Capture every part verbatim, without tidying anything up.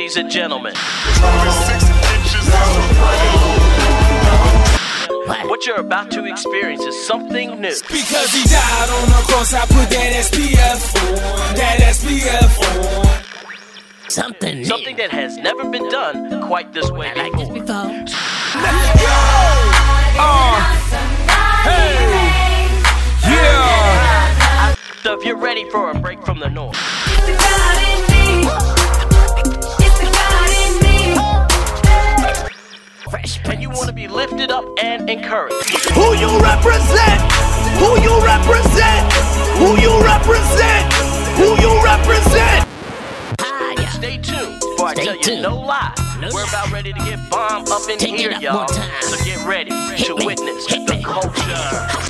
ladies and gentlemen. What you're about to experience is something new. Because he died on the cross, I put that S P F on, that S P F on. Something new. Something that has never been done quite this way I like before. this before. Let's go! Uh, hey! Yeah! So if you're ready for a break from the norm, It's the God in me. It's the God in me. Fresh and you want to be lifted up and encouraged, Who you represent? Who you represent? Who you represent? Who you represent? higher. stay tuned before I Stay tell you tuned. no lie. No We're lie. about ready to get bombed up in Take it here, up y'all. one time. So get ready Hit to me. witness Hit the me. culture.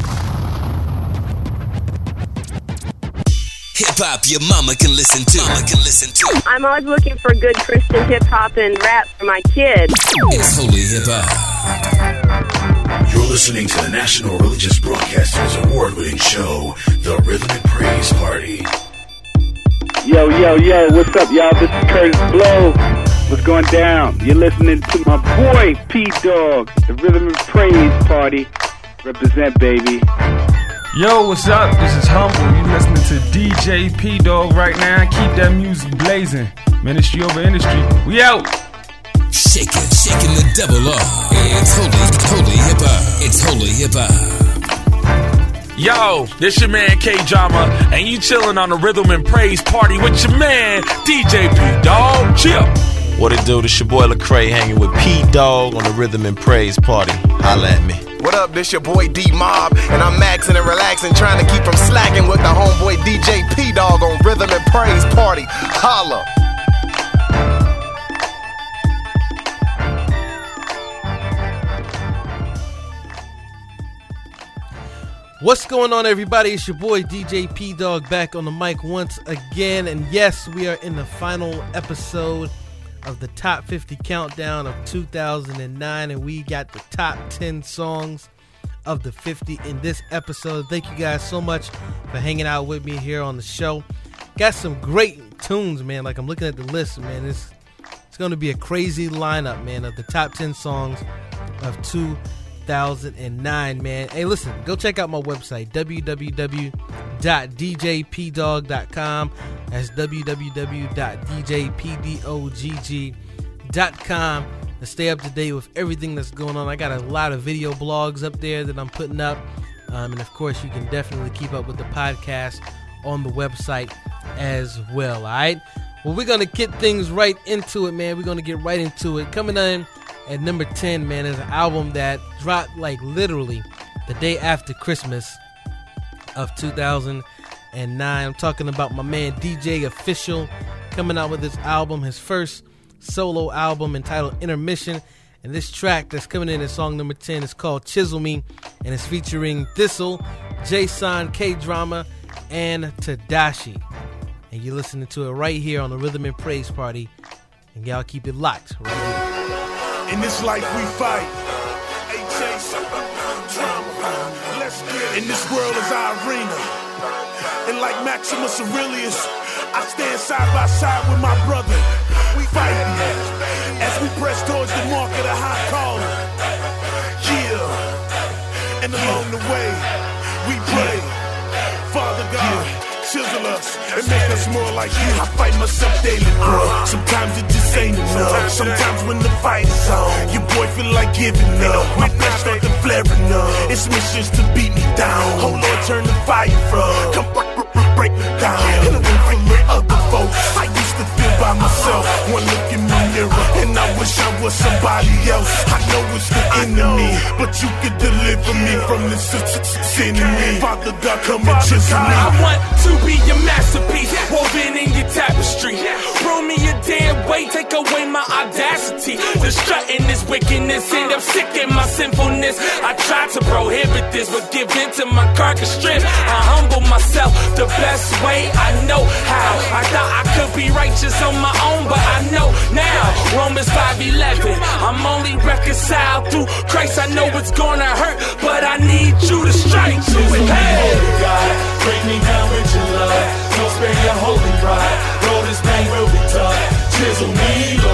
Hip hop your mama can listen to. Mama can listen to. I'm always looking for good Christian hip hop and rap for my kids. It's Holy Hip Hop. You're listening to the National Religious Broadcasters award-winning show, The Rhythm and Praise Party. Yo, yo, yo, what's up, y'all? This is Curtis Blow. What's going down? You're listening to my boy, P-Dog, The Rhythm and Praise Party. Represent, baby. Yo, what's up? This is Humble. You listening to D J P-Dog right now. Keep that music blazing. Ministry over industry. We out. Shaking, shaking the devil off. It's Holy, Holy Hip Hop. It's Holy Hip Hop. Yo, this your man K-Drama, and you chilling on the Rhythm and Praise Party with your man D J P-Dog. Chill. What it do? This your boy Lecrae hanging with P-Dog on the Rhythm and Praise Party. Holla at me. What up, this your boy D-Mob, and I'm maxing and relaxing, trying to keep from slacking with the homeboy D J P-Dog on Rhythm and Praise Party. Holla. What's going on, everybody? It's your boy D J P-Dog back on the mic once again, and yes, we are in the final episode of the Top fifty Countdown of two thousand nine, and we got the top ten songs of the fifty in this episode. Thank you guys so much for hanging out with me here on the show. Got some great tunes, man. Like, I'm looking at the list, man. It's, it's going to be a crazy lineup, man, of the top ten songs of two thousand nine, man. Hey, listen, go check out my website, w w w dot d j p dog dot com. That's w w w dot d j p dog dot com to stay up to date with everything that's going on. I got a lot of video blogs up there that I'm putting up. Um, and, of course, you can definitely keep up with the podcast on the website as well, all right? Well, we're going to get things right into it, man. We're going to get right into it. Coming in at number ten, man, is an album that dropped like literally the day after Christmas of two thousand nine. I'm talking about my man D J Official coming out with this album, his first solo album entitled Intermission. And this track that's coming in at song number ten is called Chisel Me, and it's featuring Thistle, Jason, K-Drama, and Tadashi. And you're listening to it right here on the Rhythm and Praise Party. And y'all keep it locked right here. In this life we fight. Hey, Chase, drama. Let's get it. In this world is our arena. And like Maximus Aurelius, I stand side by side with my brother. We fight as we press towards the mark of the high calling. Yeah. And along the way, we pray. Father God, chisel us and make us more like you. I fight myself daily, bro. Sometimes it just ain't enough. Sometimes when the fight is on, your boy feel like giving up. My flesh start to flaring up. It's missions to beat me down. Oh Lord, turn the fire from. Come break, break, break me down. In a room full of other folks, I used to feel by myself. One look in the mirror, and I wish I was somebody else. I know it's the enemy, but you could deliver me from this sin in me. Father God, come and chisel me. I want to be your masterpiece, woven in your tapestry. Throw me a dead weight, take away my audacity. The strutting this wickedness, end up sick in my sinfulness. I try to prohibit this, but give in to my carcass strength. I humble myself the best way I know how. I thought I could be righteous on my own, but I know now. Romans five eleven, I'm only reconciled through Christ. I know it's gonna hurt, but I need you to strike to it. Hey, God, break me down with your love. Don't spare your holy pride. Roll this pain will be tough. Chisel me, Lord.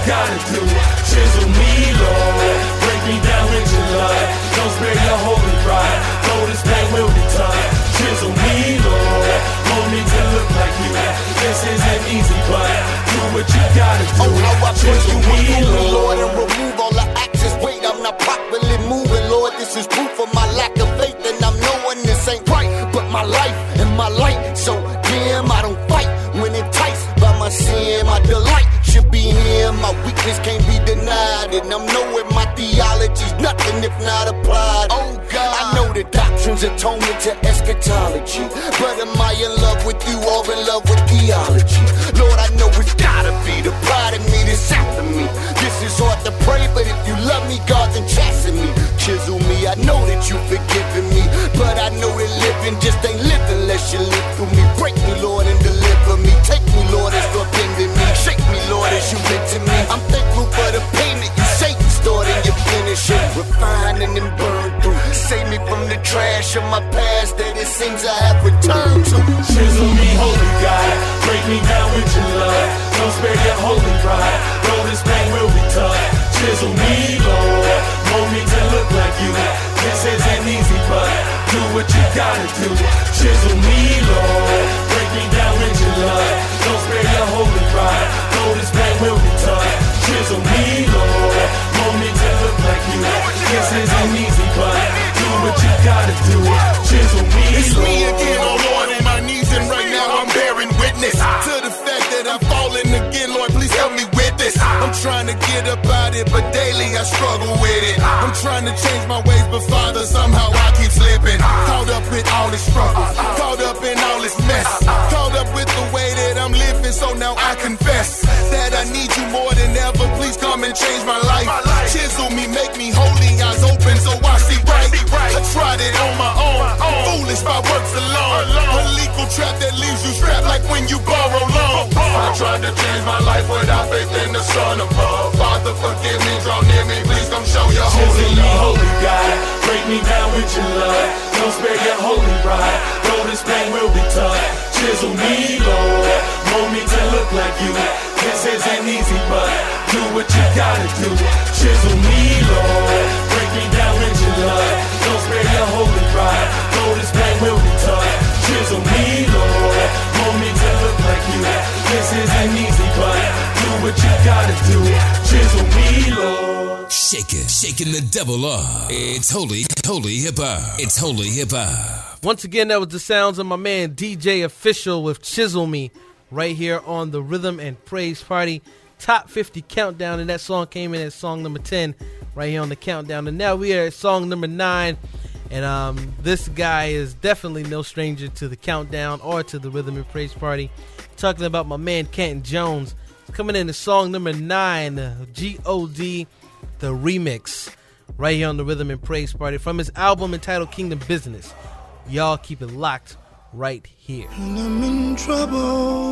gotta do. Chisel me, Lord. Break me down with your love. Don't spare your holy pride. Though this pain will be tough. Chisel me, Lord. Mold me to look like you. This isn't easy, but do what you gotta do. Oh, how I Chisel me, Lord. Lord. And remove all the actions. Wait, I'm not properly moving, Lord. This is proof of my lack of faith, and I'm knowing this ain't right. But my life and my light, so damn, I don't fight when enticed by my sin. My delight should be Him. My weakness can't be denied, and I'm knowing my theology's nothing if not applied. Oh God, I know the doctrine's atonement to eschatology, but am I in love with you or in love with theology? Lord, I know it's gotta be the pride in me that's after me. This is hard to pray, but if you love me, God, then chasten me. Chisel me, I know that you've forgiven me, but I know that living just ain't living unless you live through me. Break me, Lord, and deliver me. Take me, Lord, as you're bending me. Shake me, Lord, as you bend to me. I'm thankful for the pain that you Satan stored and you finish it. Refining and burn through. Save me from the trash of my past that it seems I have returned to. Chisel me, holy God. Break me down with your love. Don't spare your holy pride. Though this pain will be tough. Chisel me, Lord. Mold me to look like you. This isn't easy, but do what you gotta do. Chisel me, Lord. Break me down with your love. Don't spare your holy pride. Though this pain will be tough. Chisel me, Lord. Mold me to look like you. This isn't easy, but do what you gotta do. Chisel me, It's Lord. me again, oh Lord, on my knees, and right now I'm bearing witness to the fact that I'm falling again. Lord, please help me with this. I'm trying to get up out it, but daily I struggle with it. I'm trying to change my ways, but Father, somehow I keep slipping. Caught up with all this struggles, caught up in all this mess, caught up with the way that I'm living, so now I confess that I need you more than ever. Please come and change my life. Chisel me, make me holy, eyes open so I see right. I tried it on my own, foolish by works alone. A legal trap that leaves you strapped like when you borrow loans. I tried to change my life without faith in the Son above. Father, forgive me, draw near me, please come show your holy Chisel me, love. holy God. Break me down with your love. Don't spare your holy pride. Though this pain will be tough. Chisel me, Lord. Mold me to look like you. This isn't easy, but do what you gotta do. Chisel me, Lord. Break me down with your love. Don't spare your holy pride. Though this pain will be tough. Chisel me, Lord. Mold me to look like you. This isn't easy, but do what you gotta do. Chisel me, Lord. Shaking, shaking the devil off. It's holy, holy hip hop. It's holy hip hop. Once again, that was the sounds of my man D J Official with Chisel Me right here on the Rhythm and Praise Party Top fifty Countdown. And that song came in at song number ten right here on the countdown. And now we are at song number nine. And um, this guy is definitely no stranger to the countdown or to the Rhythm and Praise Party. Talking about my man Canton Jones. Coming in at song number nine, G O D, the remix, right here on the Rhythm and Praise Party from his album entitled Kingdom Business. Y'all keep it locked right here. When I'm in trouble,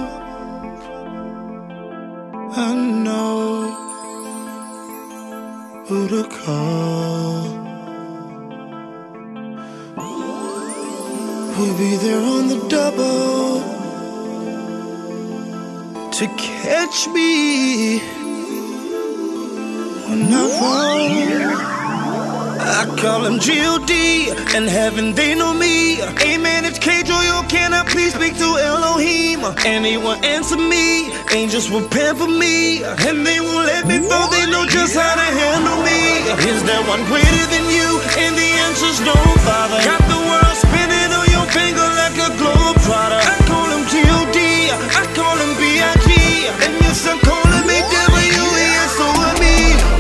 I know who to call. We'll be there on the double to catch me when I fall. I call him G O D, and heaven they know me. Amen, it's K-Joyo, can I please speak to Elohim? And he will answer me, angels will pray for me, and they won't let me fall, they know just how to handle me. Is there one greater than you? And the answer's no, Father. Got the world spinning on your finger like a globe trotter. I call him G O D, I call him B I G, and you some calling me W E S O M E.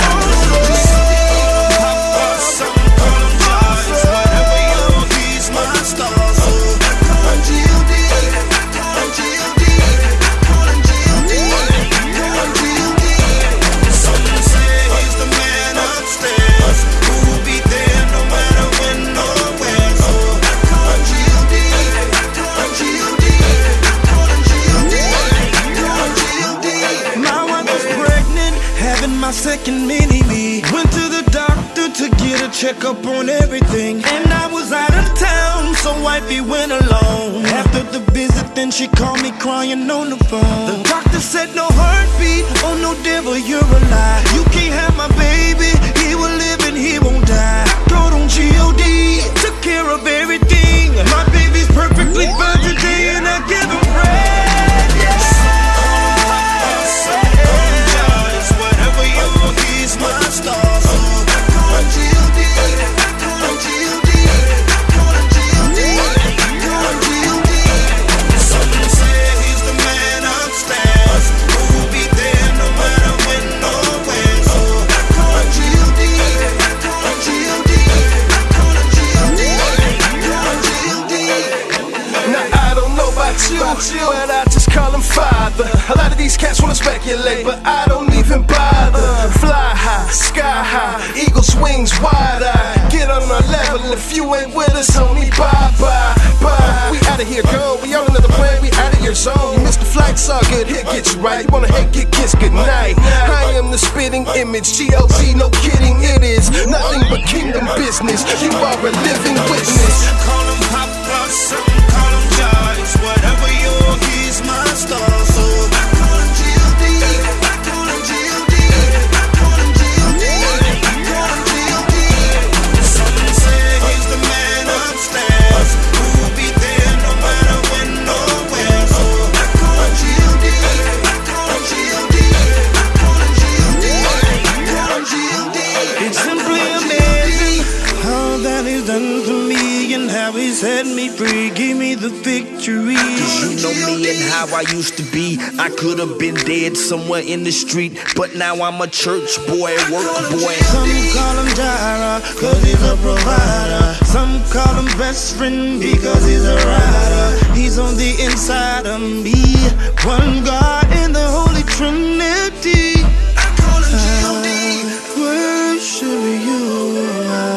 My second mini-me. Went to the doctor to get a checkup on everything, and I was out of town, so wifey went alone. After the visit, then then she called me crying on the phone. The doctor said no heartbeat, oh no devil, you're a lie. You can't have my baby, he will live and he won't die. Called on G O D, took care of everything. My baby's perfectly fine today and I give him praise. Yes. Whatever you want, he's my star. So I call him G O D, I call him G O D, I call him G O D, I call him G O D. Some say he's the man upstairs, who'll be there no matter when or where. So I call him G O D, I call him G O D, I call him G O D, I call him G O D. Now I don't know about you, but I just call him Father. A lot of these cats wanna speculate, but I don't even bother. Fly high, sky high, eagle's wings wide eye. Get on my level, if you ain't with us, homie, bye bye bye. We outta here, girl. We on another plane, we outta your zone. You missed the flight, it's all good. Here, get you right. You wanna hate, get kissed, good night. I am the spitting image, G L Z, no kidding, it is nothing but kingdom business. You are a living witness. Call him Papa, some call him Joyce. Whatever you're, he's my star. So I call him G O D, I call him G O D, I call him G O D, I call him G O D. Some say he's the man upstairs, who'll be there no matter when or where. So I call him G O D, I call him G O D, I call him G O D, I call him G O D. It's simply amazing how that he's done for me and how he set me free, gave me the victory. Cause you know me and how I used to be. I could have been dead somewhere in the street, but now I'm a church boy, work boy. Some call him Jara, cause he's a provider. Some call him best friend because he's a rider. He's on the inside of me, one God in the Holy Trinity. I call him G O D. Worship you,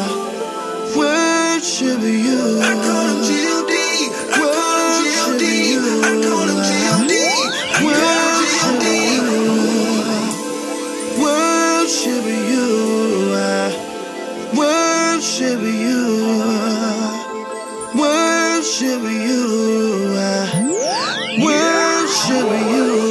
worship you. I call him G O D, I call him G O D, I call him G O D, I call him G O D. Worship you, worship you, worship you, worship you.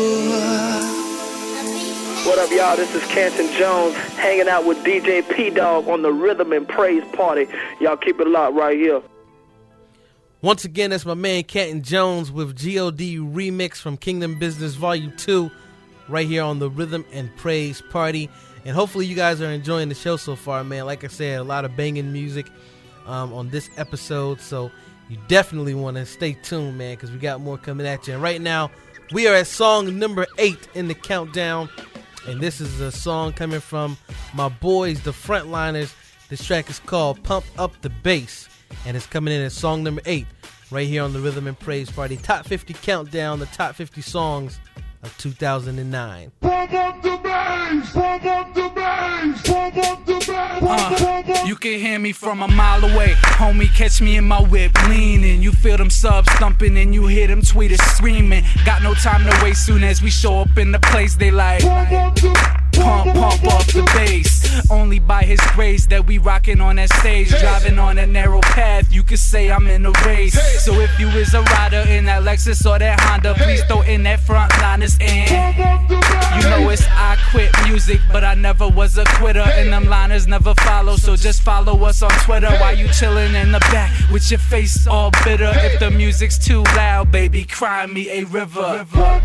What up, y'all? This is Canton Jones hanging out with D J P-Dog on the Rhythm and Praise Party. Y'all keep it locked right here. Once again, that's my man Canton Jones with G O D Remix from Kingdom Business Volume two right here on the Rhythm and Praise Party. And hopefully you guys are enjoying the show so far, man. Like I said, a lot of banging music um, on this episode, so you definitely want to stay tuned, man, because we got more coming at you. And right now, we are at song number eight in the countdown. And this is a song coming from my boys, the Frontliners. This track is called Pump Up the Bass. And it's coming in at song number eight right here on the Rhythm and Praise Party. Top fifty countdown, the top fifty songs of two thousand nine. Pump up the bass, pump up the bass, pump up the bass. Uh, you can hear me from a mile away. Homie, catch me in my whip, leaning. You feel them subs thumping and you hear them tweeters screaming. Got no time to waste, soon as we show up in the place, they like pump, pump up the bass. Only by his grace that we rockin' on that stage. Driving on a narrow path, you could say I'm in a race. So if you is a rider in that Lexus or that Honda, please throw in that Frontliners in. You know it's I quit music, but I never was a quitter. And them liners never follow, so just follow us on Twitter. While you chillin' in the back with your face all bitter. If the music's too loud, baby, cry me a river.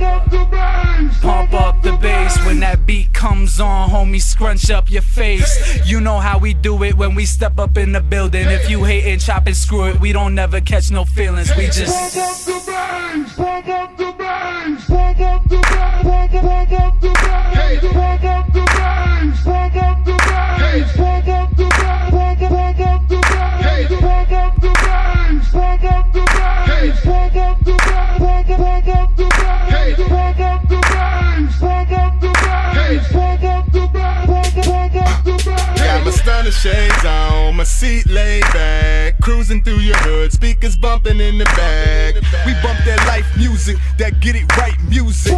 Pump up the bass when that beat comes on, homie, scrunch up your face. You know how we do it when we step up in the building. If you hatin', chop and screw it, we don't never catch no feelings. We just pump up the bass, pump up the bass, pump up the bass, pump up the bass, pump up the bass, pump up the bass, pump up the bass, pump up the bass, pump up the bass, pump up the bass, pump up the bass, pump up the bass, pump up the bass, pump up the bass, pump up the bass. Got my stunner shades on, my seat laid back, cruising through your hood, speakers bumping in the back. We bump that life music music, that get it right music.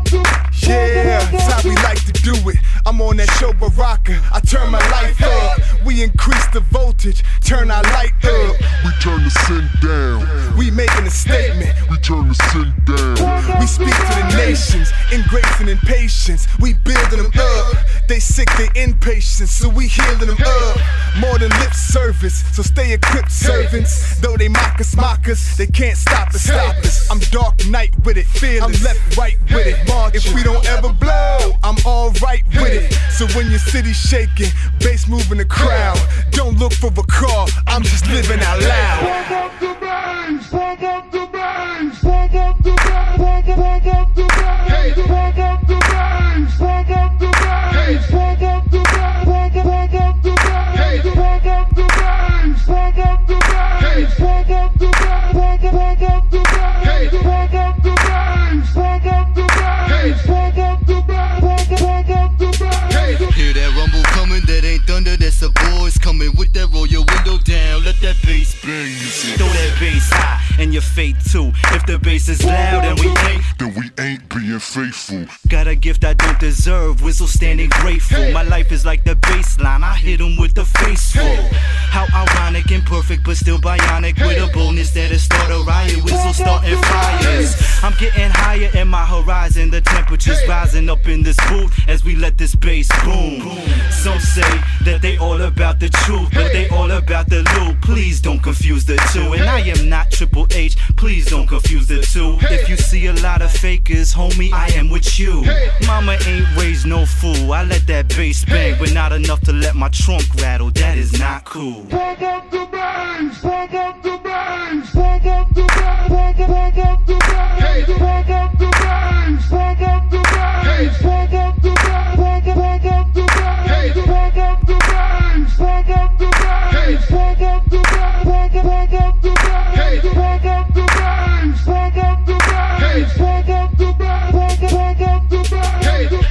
Yeah, that's how we like to do it. I'm on that show Baraka, I turn my life up. We increase the voltage, turn our light up. We turn the sin down. We making a statement. We turn the sin down. We speak to the nations, in grace and in patience. We building them up. They sick, they impatient, so we healing them up. More than lip service, so stay equipped, servants. Though they mock us, mock us, they can't stop us, stop us. I'm dark night with it, fearless. I'm left, right with it. If we don't ever blow, I'm alright with it. So when your city's shaking, bass moving the crowd, don't look for a car, I'm just living out loud. Pump up the bass, pump up the bass, pump up the bass, pump up the bass, pump up the bass, pump up the bass, pump up the bass, pump up the bass, pump up the bass, pump up the bass, pump up the bass, pump up the bass, pump up the bass, pump up the bass, pump up the bass, pump up the bass. Hear that rumble coming, that ain't thunder, that's the boys coming with that. Roll your window down, let that bass bang. You see, throw that bass high and your fate too. If the bass is loud and we ain't, then we ain't being faithful. Got a gift I don't deserve, whistle standing grateful. My life is like the bass line, I hit him with the face full. How ironic, imperfect, but still bionic. With a bonus that'll start a riot, whistle starting fires. I'm getting higher in my horizon, the temperature's rising up in this booth as we let this bass boom. Some say that they all about the truth, but they all about the loot. Please don't confuse the two, and I am not Triple H, please don't confuse the two. If you see a lot of fakers, homie, I am with you. Mama ain't raised no fool, I let that bass bang, but not enough to let my trunk rattle, that is not cool. Pump up the bass, pump up the bass, pump up the bass, pump up the bass, pump up the bass, pump up the bass, pump up the bass, pump up the bass, pump up the bass, pump up the bass, pump up the bass, pump up the bass, pump up the bass, pump up the bass, pump up the bass, pump up the bass.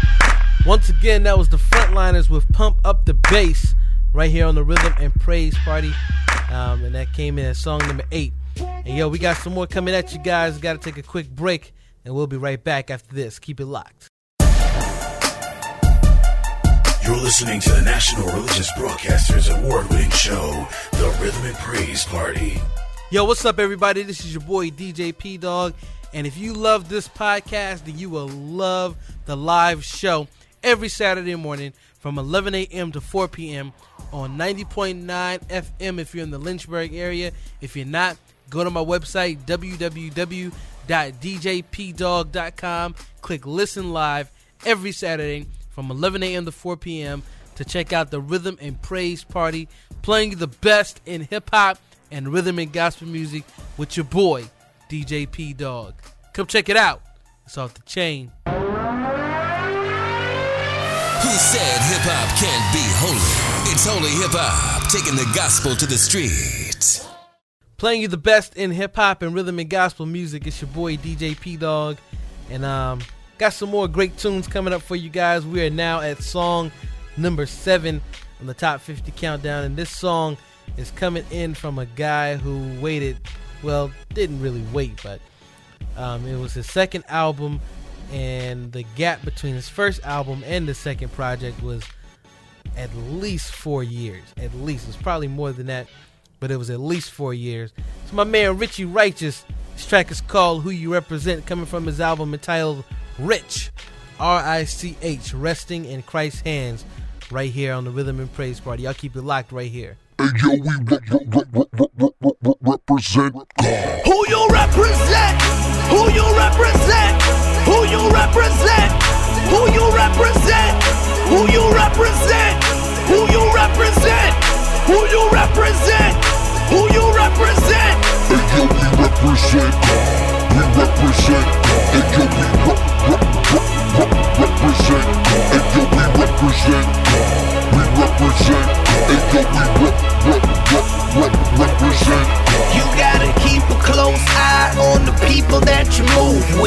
Once again, that was the Frontliners with Pump Up the Bass right here on the Rhythm and Praise Party. Um, and that came in as song number eight. And yo, we got some more coming at you guys. Got to take a quick break, and we'll be right back after this. Keep it locked. You're listening to the National Religious Broadcasters award-winning show, The Rhythm and Praise Party. Yo, what's up, everybody? This is your boy, D J P-Dog. And if you love this podcast, then you will love the live show every Saturday morning from eleven a.m. to four p.m. on ninety point nine F M if you're in the Lynchburg area. If you're not, go to my website, w w w dot d j p dog dot com. Click Listen Live every Saturday from eleven a.m. to four p.m. to check out the Rhythm and Praise Party, playing the best in hip-hop and rhythm and gospel music with your boy, D J P-Dog. Come check it out. It's off the chain. Who said hip-hop can't be holy? It's holy hip-hop, taking the gospel to the streets. Playing you the best in hip-hop and rhythm and gospel music. It's your boy, D J P-Dog. And um, got some more great tunes coming up for you guys. We are now at song number seven on the Top fifty Countdown. And this song is coming in from a guy who waited, well, didn't really wait, but um, it was his second album. And the gap between his first album and the second project was at least four years. At least. It's probably more than that, but it was at least four years. So my man Richie Righteous, this track is called Who You Represent, coming from his album entitled Rich, R I C H, Resting in Christ's Hands, right here on the Rhythm and Praise Party. Y'all keep it locked right here. Hey, yo, we re- re- re- re- re- re- represent God. Who you represent? Who you represent? Who you represent? Who you represent? Who you represent? Who you represent? Who you represent? Who you represent? Hey, yo, we represent God. We represent God. Hey, yo, we re- re- re- re- represent God. Hey, yo, we represent God. We represent God. Hey, yo, we re- re- re- re- represent God. You gotta keep a close eye on the people that you move with.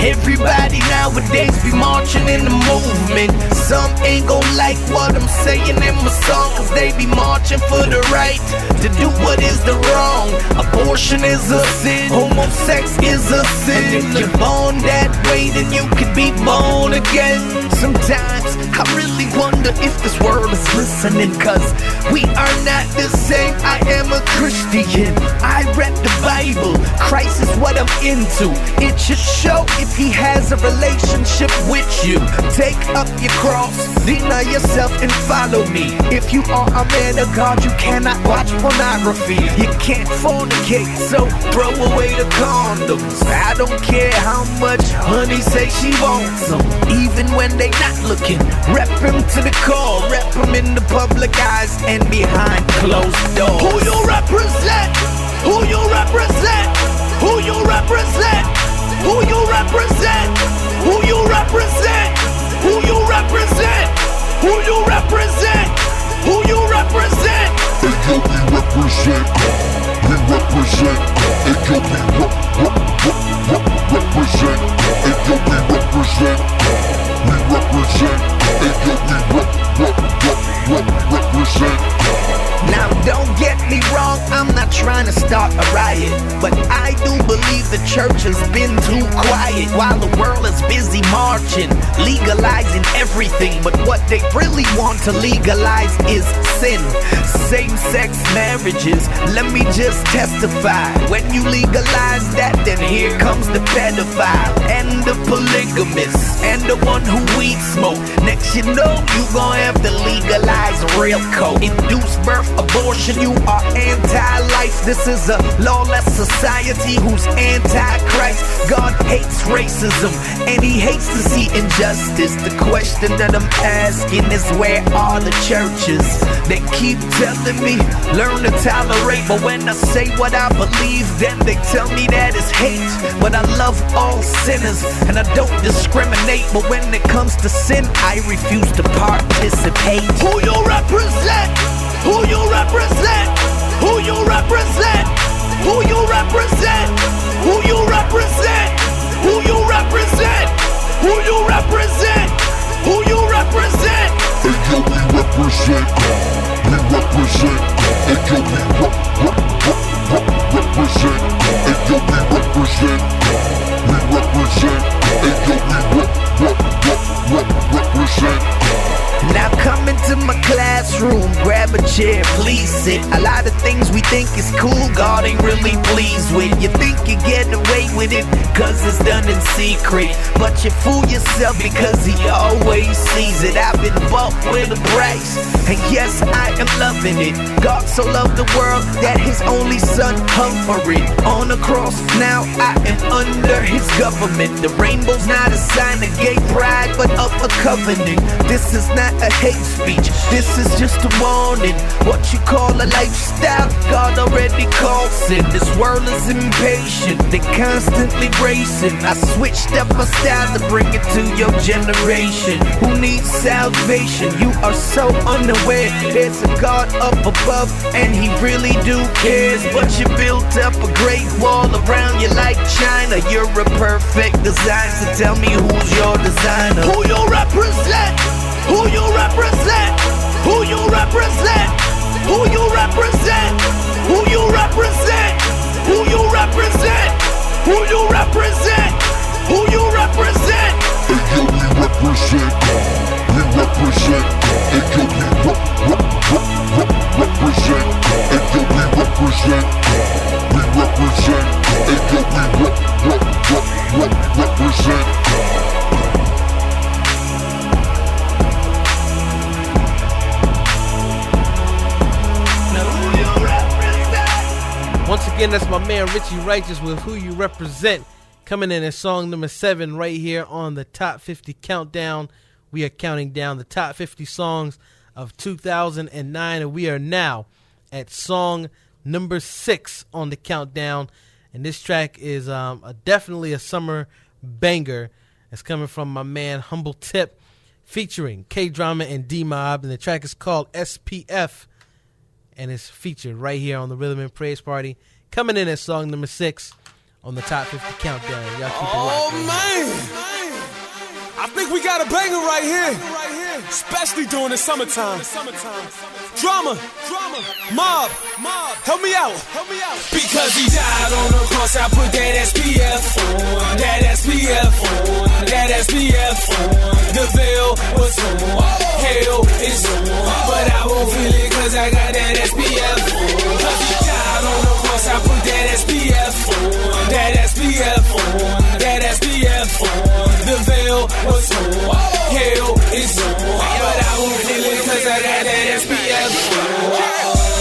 Everybody nowadays be marching in the movement. Some ain't gon' like what I'm saying in my song, cause they be marching for the right to do what is the wrong. Abortion is a sin, homosex is a sin. And if you're born that way, then you could be born again. Sometimes I really wonder if this world is listening, cause we are not the same. I am a Christian, I read the Bible, Christ is what I'm into. It should show if he has a relationship with you. Take up your cross, deny yourself and follow me. If you are a man of God, you cannot watch pornography. You can't fornicate, so throw away the condoms. I don't care how much honey say she wants them, even when they not looking. Rep him to the core, rep him in the public eyes and behind closed doors. Who you represent? Who you represent? Who you represent? Who you represent? Who you represent? Who you represent? Who you represent? Who you represent? And yo, we represent God. We represent God. And yo, we re- re- re- re- represent God. And yo, we represent God. We represent God. And yo, we re- re- re- re- represent God. Now don't get me wrong, I'm not trying to start a riot, but I do believe the church has been too quiet while the world is busy marching, legalizing everything. But what they really want to legalize is sin. Same-sex marriages, let me just testify. When you legalize that, then here comes the pedophile and the polygamist and the one who weed smoke. Next you know, you gon' have to legalize real coke. Induced birth abortion, you are anti-life. This is a lawless society who's anti-Christ. God hates racism and he hates to see injustice. The question that I'm asking is, where are the churches? They keep telling me, learn to tolerate, but when I say what I believe, then they tell me that it's hate. But I love all sinners and I don't discriminate, but when it comes to sin, I refuse to participate. Who you represent? Who you represent? Who you represent? Who you represent? Who you represent? Who you represent? Who you represent? Who you represent? And yo, we represent God. We represent God. And yo, we re- re- re- re- represent God. And yo, we represent God. We represent God. And yo, we re- re- re- re- represent God. Now come into my classroom, grab a chair, please sit. A lot of things we think is cool, God ain't really pleased with. You think you get away with it, cause it's done in secret, but you fool yourself because he always sees it. I've been bought with a price, and yes, I am loving it. God so loved the world that his only son hung for it on the cross. Now I am under his government. The rainbow's not a sign of gay pride, but of a covenant. This is not a hate speech, this is just a warning. What you call a lifestyle, God already calls sin. This world is impatient, they constantly racing. I switched up my style to bring it to your generation who needs salvation. You are so unaware, there's a God up above and he really do cares. But you built up a great wall around you like China. You're a perfect design, so tell me who's your designer? Who you represent? Who you represent? Who you represent? Who you represent? Who you represent? Who you represent? Who you represent? Who you represent? And yo, we represent God. We represent God. And yo, we re- re- re- re- represent God. And yo, we represent God. We represent God. And yo, we re- re- re- re- represent God. Once again, that's my man Richie Righteous with Who You Represent, coming in at song number seven right here on the Top fifty Countdown. We are counting down the top fifty songs of two thousand nine, and we are now at song number six on the countdown. And this track is um, a, definitely a summer banger. It's coming from my man Humble Tip, featuring K-Drama and D-Mob, and the track is called S P F. And it's featured right here on the Rhythm and Praise Party. Coming in at song number six on the Top fifty Countdown. Y'all keep it Oh, rocking. man. I think we got a banger right here. Especially during the summertime. Drama. Mob. Help me out. Help me out. Because he died on the cross, I put that S P F on. That S P F on. That S P F on. The veil was on. Hell is on. But I won't feel it cause I got that S P F on. Cause he died on the cross, I put that S P F on. That S P F on. That S P F on. The veil was on. Hell is on. But I won't feel it cause I got that S P F on.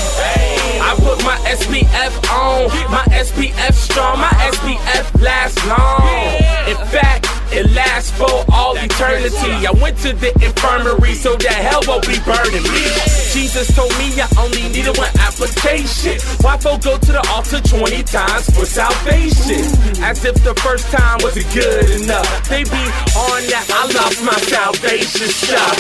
I put my S P F on, my S P F strong, my S P F lasts long. In fact, it lasts for all eternity. I went to the infirmary so that hell won't be burning me. Jesus told me I only needed one application. Why folk go to the altar twenty times for salvation? As if the first time wasn't good enough. They be on that I lost my salvation stuff.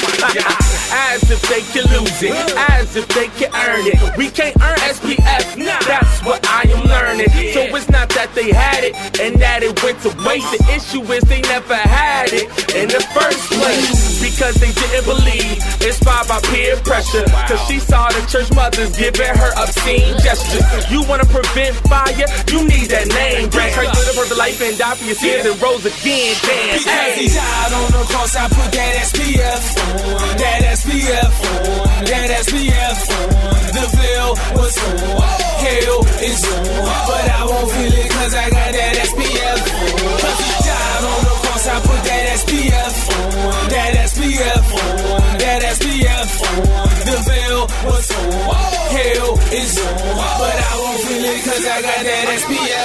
As if they can lose it, as if they can earn it. We can't earn S P F, that's what I am learning. So it's not that they had it and that it went to waste. The issue is they never had it in the first place because they didn't believe. Inspired by peer pressure, cause she saw the church mothers giving her obscene gestures. You wanna prevent fire, you need that name brand. Christ lived for the life and died for your sins and rose again. Damn. Because he died on the cross, I put that S P F on. That S P F on. That S P F on. The veil was on. Hell is on. But I won't feel it cause I got that S P F on. Cause he died on the cross, I put that S P F on. That S P F on. That S P F on. The veil was on. Hell is on. But I won't feel it cause I got that S P F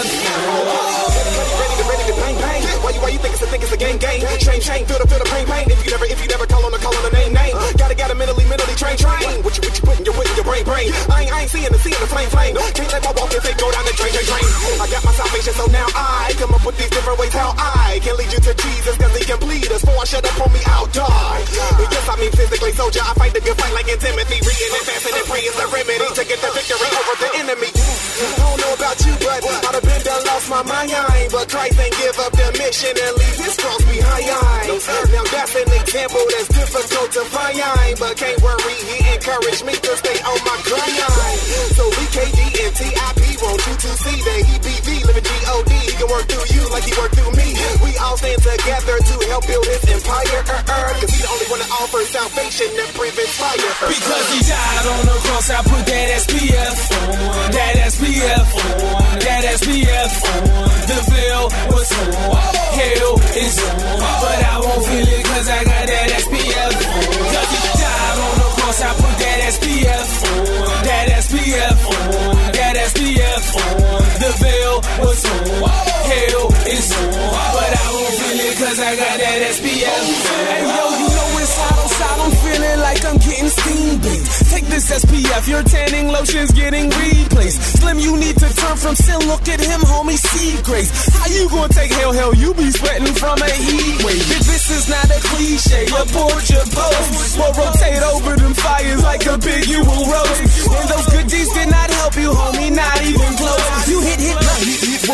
on. Ready to bang bang. Why you why you think it's a think it's a gang gang? Train train, feel the feel the pain pain. If you never if you never call on the call on the name name. Gotta gotta mentally mentally train train. What you what you putting your putting your brain brain. I ain't I ain't seeing the seeing the flame flame. Can't let my walk and think go down the train train train. I got my salvation so now I come up with these different ways how I can lead you to Jesus cause he can bleed us. Before I shut up on me I'll die. And yes I mean physically soldier. I fight the good fight like in Timothy. Reading and fasting and praying the remedy to get the victory over the enemy. I don't know about you but I'd have been done lost my mind. But Christ ain't give up the mission and leave his cross behind. Now that's an example that's difficult to find. But can't worry, he encouraged me to stay on my grind. So B K D and T I P want you to see that he B V living G O D. He can work through you like he worked through me. We all stand together to help build his empire. Cause he the only one that offers salvation that prevents fire. Because he died on the cross, I put that S P F on. That S P F on. That S P F on. The veil was on. Hell is on. But I won't feel it cause I got that S P F on. Cause he died on the cross, I put that S P F on. That S P F on. That S P F on. The veil was on. Hell is on. But I won't feel it cause I got that S P F on. Hey yo, you know inside outside I'm feeling like I'm getting steam beams. Take this S P F, your tanning lotion's getting replaced. Slim, you need to turn from sin, look at him, homie, see grace. How you gonna take hell, hell, you be sweating from a heat wave. This is not a cliche, abort your post. We'll rotate over them fires like a big you will roast. And those good deeds did not help you, homie, not even close. You hit, hit, hit, hit, hit,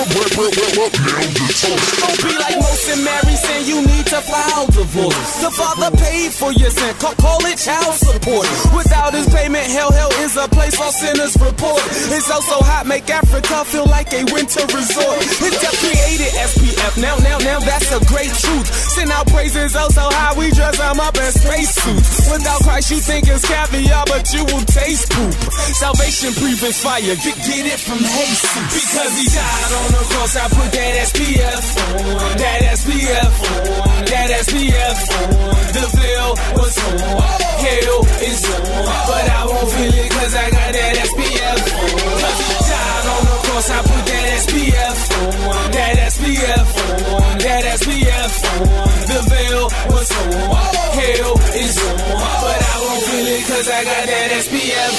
don't be like most and Mary saying you need to file divorce. The father paid for your sin, call, call it child support. Without his payment, hell, hell is a place all sinners report. It's also hot, make Africa feel like a winter resort. His death created S P F, now, now, now that's a great truth. Send out praises oh so high, we dress them up in spacesuits. Without Christ, you think it's caviar, but you will taste poop. Salvation prevents fire, get, get it from Jesus. Because he died on the cross, I put that S P F on. That S P F on. That S P F on. The veil was on. Hell is on. But I won't feel it cause I got that S P F on. Cause he died on the cross, I put that S P F on. That S P F on. That S P F on. The veil was on. Hell is on. But I won't feel it cause I got that S P F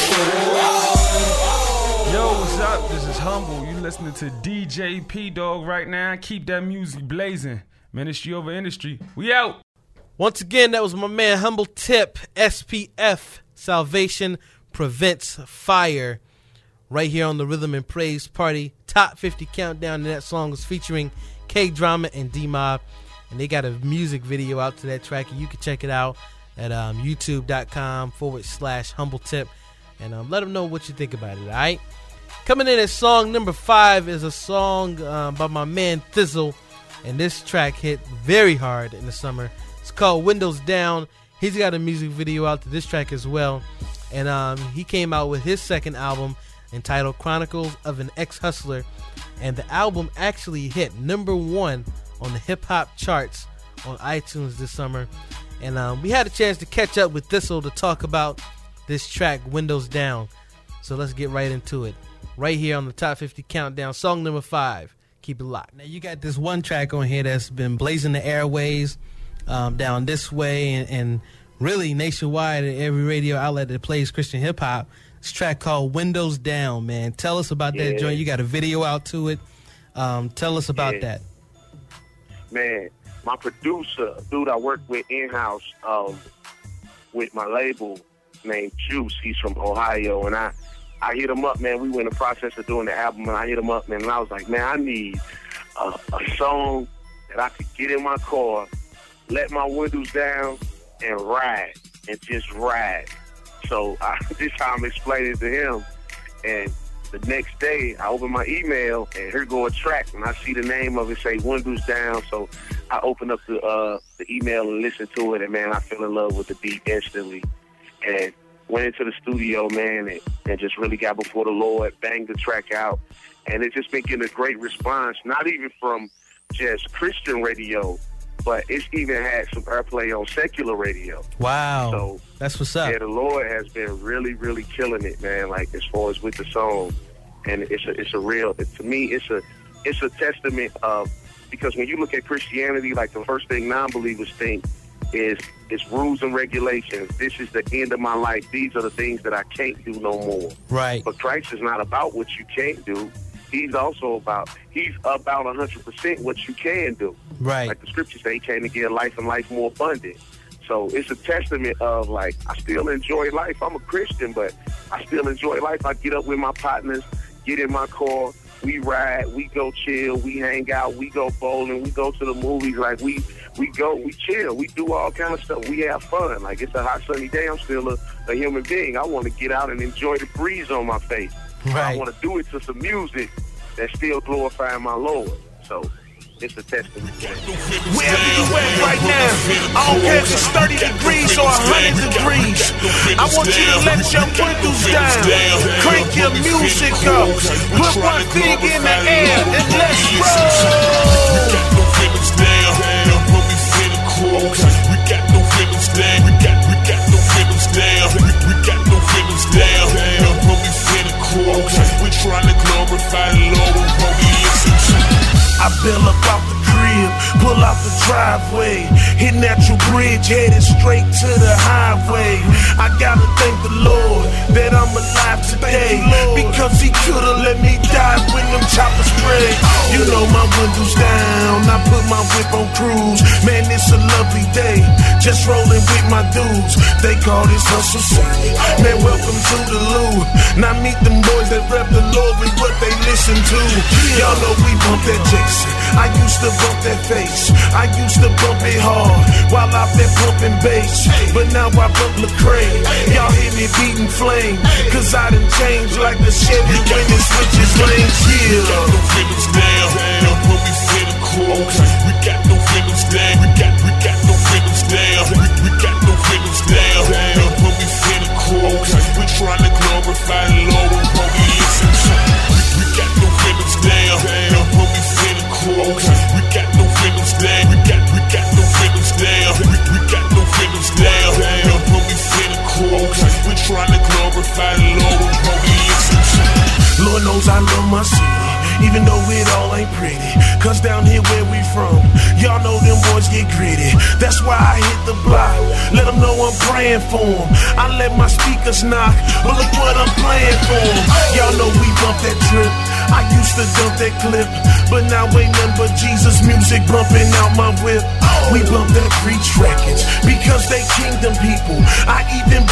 on. Yo, what's up? This is Humble. You listening to D J P Dog right now. Keep that music blazing. Ministry over industry. We out. Once again, that was my man Humble Tip. S P F, Salvation Prevents Fire. right here on the Rhythm and Praise Party Top fifty Countdown. And that song is featuring K-Drama and D-Mob. And they got a music video out to that track. And you can check it out at um, youtube.com forward slash humble tip. And um, let them know what you think about it, all right? Coming in at song number five is a song um, by my man Thizzle. And this track hit very hard in the summer. It's called Windows Down. He's got a music video out to this track as well. And um, he came out with his second album entitled Chronicles of an Ex-Hustler. And the album actually hit number one on the hip-hop charts on iTunes this summer. And um, we had a chance to catch up with Thistle to talk about this track, Windows Down. So let's get right into it. Right here on the Top fifty Countdown, song number five. Keep it locked. Now, you got this one track on here that's been blazing the airways um, down this way and, and really nationwide at every radio outlet that plays Christian hip-hop. This track called Windows Down, man. Tell us about yeah. that joint. You got a video out to it. Um, tell us about yeah. that. Man, my producer, dude I work with in-house um, with my label named Juice, he's from Ohio, and I, I hit him up, man. We were in the process of doing the album, and I hit him up, man, and I was like, man, I need a, a song that I could get in my car, let my windows down, and ride, and just ride. So I, this time I'm explaining to him, and the next day I open my email, and here go a track, and I see the name of it say Windows Down. So I open up the uh, the email and listen to it, and man, I fell in love with the beat instantly, and went into the studio, man, and, and just really got before the Lord, banged the track out, and it's just been getting a great response, not even from just Christian radio, but it's even had some airplay on secular radio. Wow. So that's what's up. Yeah, the Lord has been really, really killing it, man, like as far as with the song. And it's a it's a real, to me, it's a it's a testament of, because when you look at Christianity, like the first thing non-believers think is it's rules and regulations. This is the end of my life. These are the things that I can't do no more. Right. But Christ is not about what you can't do. He's also about, he's about one hundred percent what you can do. Right. Like the scriptures say, he came to give life and life more abundant. So it's a testament of, like, I still enjoy life. I'm a Christian, but I still enjoy life. I get up with my partners, get in my car, we ride, we go chill, we hang out, we go bowling, we go to the movies. Like, we we go, we chill, we do all kind of stuff. We have fun. Like, it's a hot, sunny day. I'm still a, a human being. I want to get out and enjoy the breeze on my face. Right. I want to do it to some music that's still glorifying my Lord. So it's a testament. Wherever you at right now, I don't care if it's thirty degrees or one hundred degrees. I want you to let your windows down. Crank your music up. Put one thing in the air and let's roll. We got no feelings down. When we feel close, we got no feelings down. We got we got no feelings down. We, we got no feelings down. When we feel close, we trying to glorify the Lord when we listen to. I bail up out the crib, pull out the driveway, hit Natural Bridge, headed straight to the highway. I gotta thank the Lord that I'm alive today, because he could've let me die when them choppers spray. You know my windows down, I put my whip on cruise. Man, it's a lovely day, just rolling with my dudes. They call this hustle city. Man, welcome to the Lou. Now meet them boys that rep the Lord with what they listen to. Y'all know we bump that Jason. I used to bump that face, I used to bump it hard while I've been pumping bass. But now I bump Lecrae. Y'all hear me beating flame, cause I done changed like the Chevy when it switches lanes. Yeah. We got no feelings down. When we feel close, we got no feelings down. We got we got no feelings down. We, we got no feelings down. When we feel close, we trying to glorify the Lord when we listen to. We, we got no feelings down. When we feel close, we got no feelings down. We got we got no feelings down. We, we got no feelings down. When we feel close, we trying to glorify the Lord when we listen to. Lord knows I love my city, even though it all ain't pretty. Cause down here where we from, y'all know them boys get gritty. That's why I hit the block, let them know I'm praying for them. I let my speakers knock, but look what I'm playing for them. Y'all know we bump that trip, I used to dump that clip, but now ain't nothing but Jesus music bumping out my whip. We bump that preach records, because they kingdom people. I even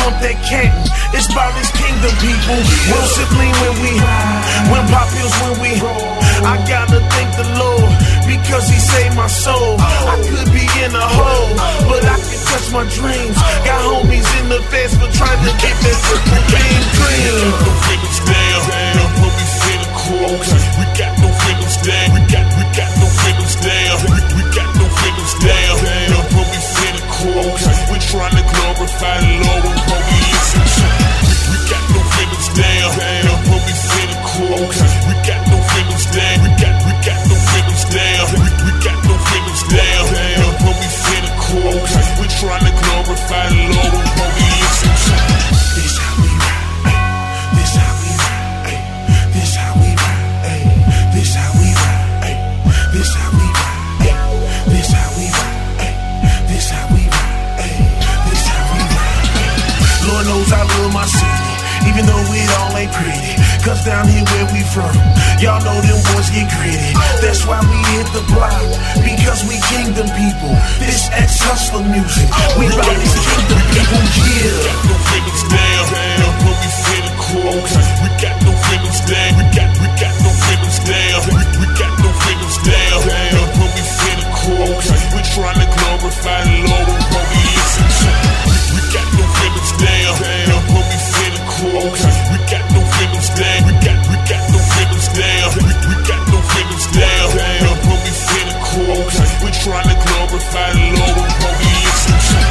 pump that canton. It's about this kingdom, people. Will sibling when we, when pop pills when we. I gotta thank the Lord because He saved my soul. I could be in a hole, but I can touch my dreams. Got homies in the fence for trying to get that triple game dream. We got no feelings down, but we finna cruise. We got no feelings down. We got, we got no feelings down. We, we got no feelings down, but we finna cruise. We're trying to glorify the Lord with police. We, we got no feelings down, but we finna cruise. We got no feelings down. We got, we got no feelings down. We, we got no feelings down, but we finna cruise. We're trying to glorify the Lord with police. This how we ride. This how we ride. This how we ride. This how we ride. This how we ride. This how we ride. This how we ride. This how we ride. Lord knows I love my city, even though it all ain't pretty. Cause down here where we from, y'all know them boys get gritty. That's why we hit the block, because we kingdom people. This ex-hustler music, we ride this kingdom people, yeah. We got no feelings down, but we finna cruise. We got no feelings down, we got, we got no feelings down. We, we got no feelings down, but we finna cruise. We're trying to glorify the Lord with police. We, we got no feelings down, but we finna cruise. We got no feelings down. We got, we got no feelings down. We, we got no feelings down, but we finna cruise. We're trying to glorify the Lord with police.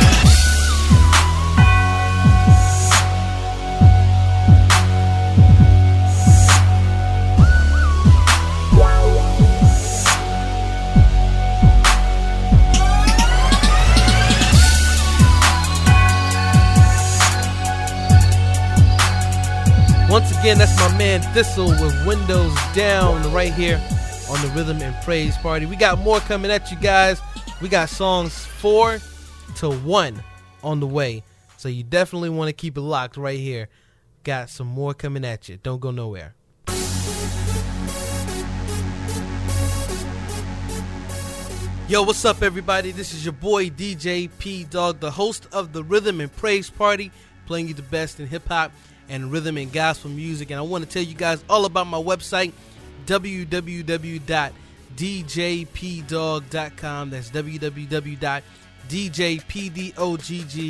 Once again, that's my man Thistle with Windows Down right here on the Rhythm and Praise Party. We got more coming at you guys. We got songs four to one on the way. So you definitely want to keep it locked right here. Got some more coming at you. Don't go nowhere. Yo, what's up, everybody? This is your boy D J P Dog, the host of the Rhythm and Praise Party, playing you the best in hip-hop and rhythm and gospel music. And I want to tell you guys all about my website, w w w dot d j p dog dot com. That's w w w dot d j p dog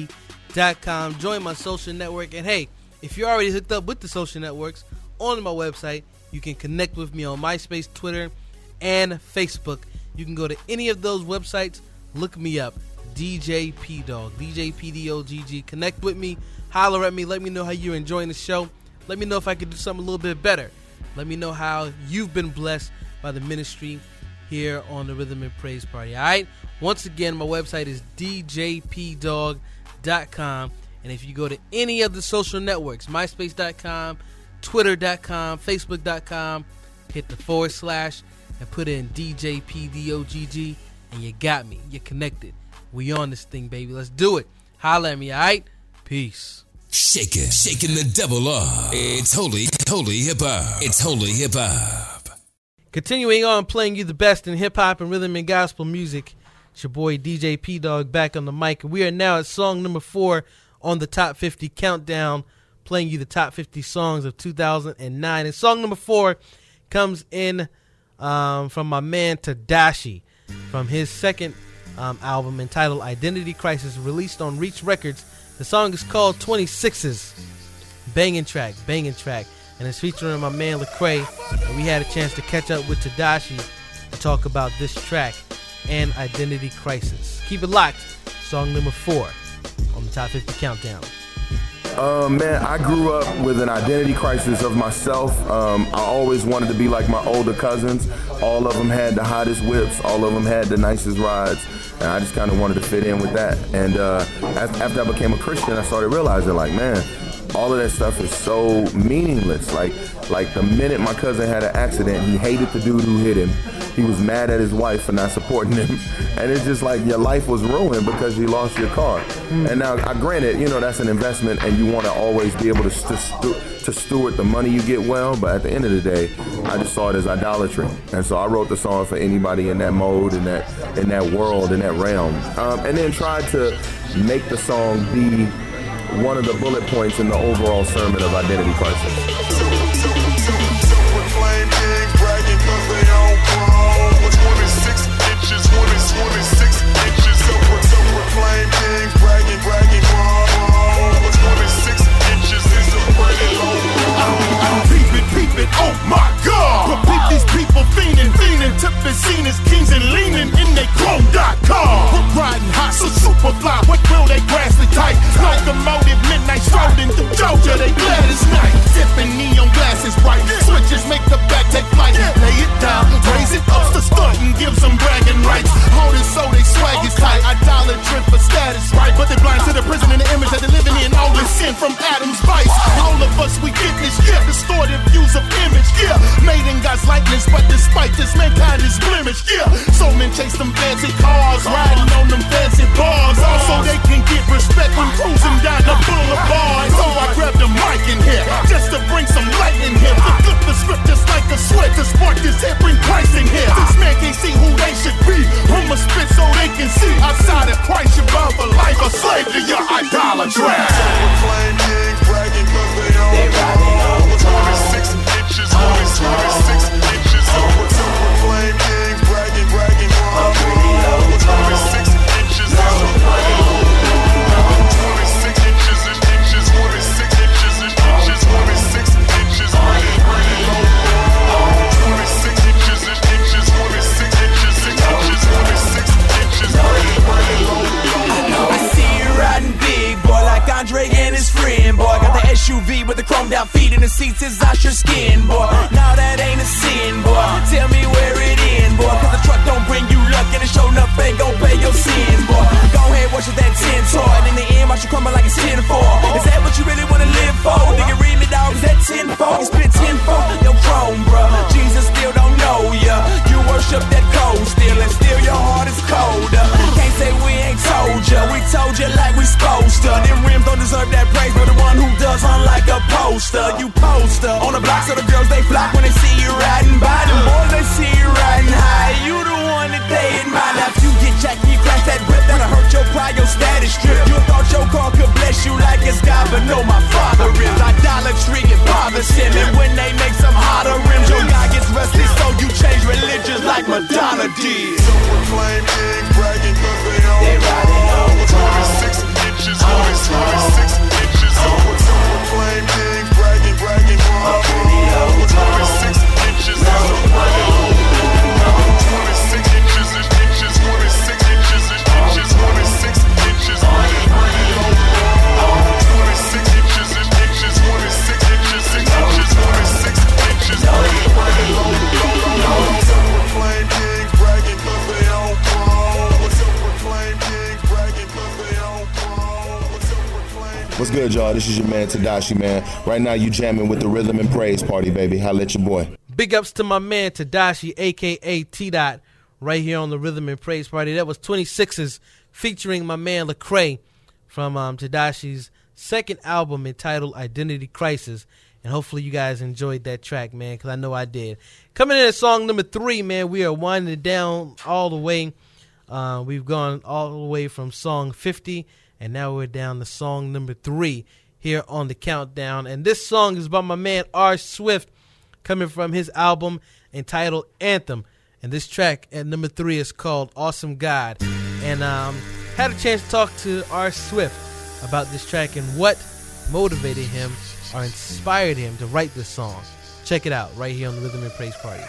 dot com. Join my social network. And hey, if you're already hooked up with the social networks on my website, you can connect with me on MySpace, Twitter, and Facebook. You can go to any of those websites, look me up, D J P Dog, D J P dog. Connect with me. Holler at me. Let me know how you're enjoying the show. Let me know if I could do something a little bit better. Let me know how you've been blessed by the ministry here on the Rhythm and Praise Party. All right? Once again, my website is d j p dog dot com. And if you go to any of the social networks, myspace dot com, twitter dot com, facebook dot com, hit the forward slash and put in D J P dog, and you got me. You're connected. We on this thing, baby. Let's do it. Holler at me, all right? Peace. Shaking, shaking the devil off. It's holy, holy hip hop. It's holy hip hop. Continuing on, playing you the best in hip hop and rhythm and gospel music. It's your boy D J P Dog back on the mic. We are now at song number four on the top fifty countdown, playing you the top fifty songs of two thousand nine. And song number four comes in um, from my man Tadashi from his second um, album entitled Identity Crisis, released on Reach Records. The song is called twenty-sixes. Banging track, banging track. And it's featuring my man Lecrae. And we had a chance to catch up with Tadashi to talk about this track and Identity Crisis. Keep it locked. Song number four on the top fifty countdown. Uh, man, I grew up with an identity crisis of myself. Um, I always wanted to be like my older cousins. All of them had the hottest whips. All of them had the nicest rides. And I just kind of wanted to fit in with that. And uh, after I became a Christian, I started realizing, like, man, all of that stuff is so meaningless. Like, like the minute my cousin had an accident, he hated the dude who hit him. He was mad at his wife for not supporting him. And it's just like your life was ruined because you lost your car. Mm. And now, I granted, you know, that's an investment and you want to always be able to, st- st- to steward the money you get well. But at the end of the day, I just saw it as idolatry. And so I wrote the song for anybody in that mode, in that, in that world, in that realm. Um, and then tried to make the song be one of the bullet points in the overall sermon of Identity Crisis. Self-proclaimed kings bragging cause they on throne. What's twenty-six inches, one is twenty-six inches. Self-proclaimed kings bragging, bragging wrong. What's twenty-six inches is a pretty long road. Peep it, peep it, oh my God. But peep these people fiending, fiending to be seen as kings and leaning in they chrome dot com. Hook riding hot, so super fly. What will they grasp it tight? Locomotive midnight strolling through Georgia, they glad it's night. Dipping neon glasses bright. Switches make the back take flight. Lay it down, raise it up to stunt and give some bragging rights. Hold it so they swag is tight. Idolatry for status, right? But they blind to the prison and the image that they're living in. All this sin from Adam's vice. All of us, we get this, yeah. Distorted views of image, yeah. Made in God's likeness, but despite this, mankind is blemished, yeah. So men chase them fancy cars, riding on them fancy bars. Also, they can get respect when cruising down the boulevard. So I grabbed the mic in here, just to bring some light in here. To flip the script just like a switch, to spark this hit, bring Christ in here. This man can't see who they should be. I'ma spit so they can see. Outside of Christ, you're bound for life, a slave to your idolatry. Self-proclaimed kings bragging cause they on they riding on twenty-six inches, twenty-six inches. Self-proclaimed kings bragging, bragging on twenty-six inches is a pretty low. twenty-six inches is inches, twenty-six inches is inches, twenty-six inches is pretty low. twenty-six inches is inches, twenty-six inches is inches, twenty-six inches is pretty low. I see you riding big, boy, like Andre and his friend, boy. Got the S U V with the chrome down feet and the seats is out your skin, boy. Now that ain't a sin, boy. Tell me where it in, boy. Cause the truck don't bring you luck and it's showing up ain't gon' pay your sins, boy. Go ahead, worship that tin toy. And in the end, watch you crumble like it's ten four. Is that what you really wanna live for? Nigga, read me, dog. Is that ten four? You spit ten four? Yo, chrome, bruh. Jesus still don't know ya. You worship that cold still, and still your heart is colder. Can't say we ain't told ya. We told ya like we supposed to. Them rims don't deserve that praise, but the one who does hung like a poster. You poster on the blocks of the girls, they flock when they see you riding by. Them boys, they see you riding high. You the one that they admire. Now if you get jacked, you crash that whip, that'll hurt your pride, your status strip. You thought your car could bless you like it's God, but no, my father is. Idolatry and bothers him, and when they make some hotter rims, your guy gets rusty, so you change religions like Madonna did. Self-proclaimed kings bragging cause they on they riding on twenty-six inches, twenty-six inches. Self-proclaimed kings bragging, bragging on twenty-six inches is a pretty low. twenty-six inches is inches, twenty-six inches is inches, twenty-six inches is pretty low. twenty-six inches is inches, twenty-six inches is inches, twenty-six inches is pretty low. Self-proclaimed kings bragging cause they on throne. Self-proclaimed kings bragging cause they on throne. Self-proclaimed. What's good, y'all? This is your man Tadashi, man. Right now you jamming with the Rhythm and Praise Party, baby. Holla at your boy. Big ups to my man Tadashi, a k a. T-Dot, right here on the Rhythm and Praise Party. That was twenty-sixes featuring my man Lecrae from um, Tadashi's second album entitled Identity Crisis. And hopefully you guys enjoyed that track, man, because I know I did. Coming in at song number three, man, we are winding it down all the way. Uh, we've gone all the way from song fifty, and now we're down to song number three here on the countdown. And this song is by my man R. Swift, coming from his album entitled Anthem. And this track at number three is called Awesome God. And um, had a chance to talk to R. Swift about this track and what motivated him or inspired him to write this song. Check it out right here on the Rhythm and Praise Party.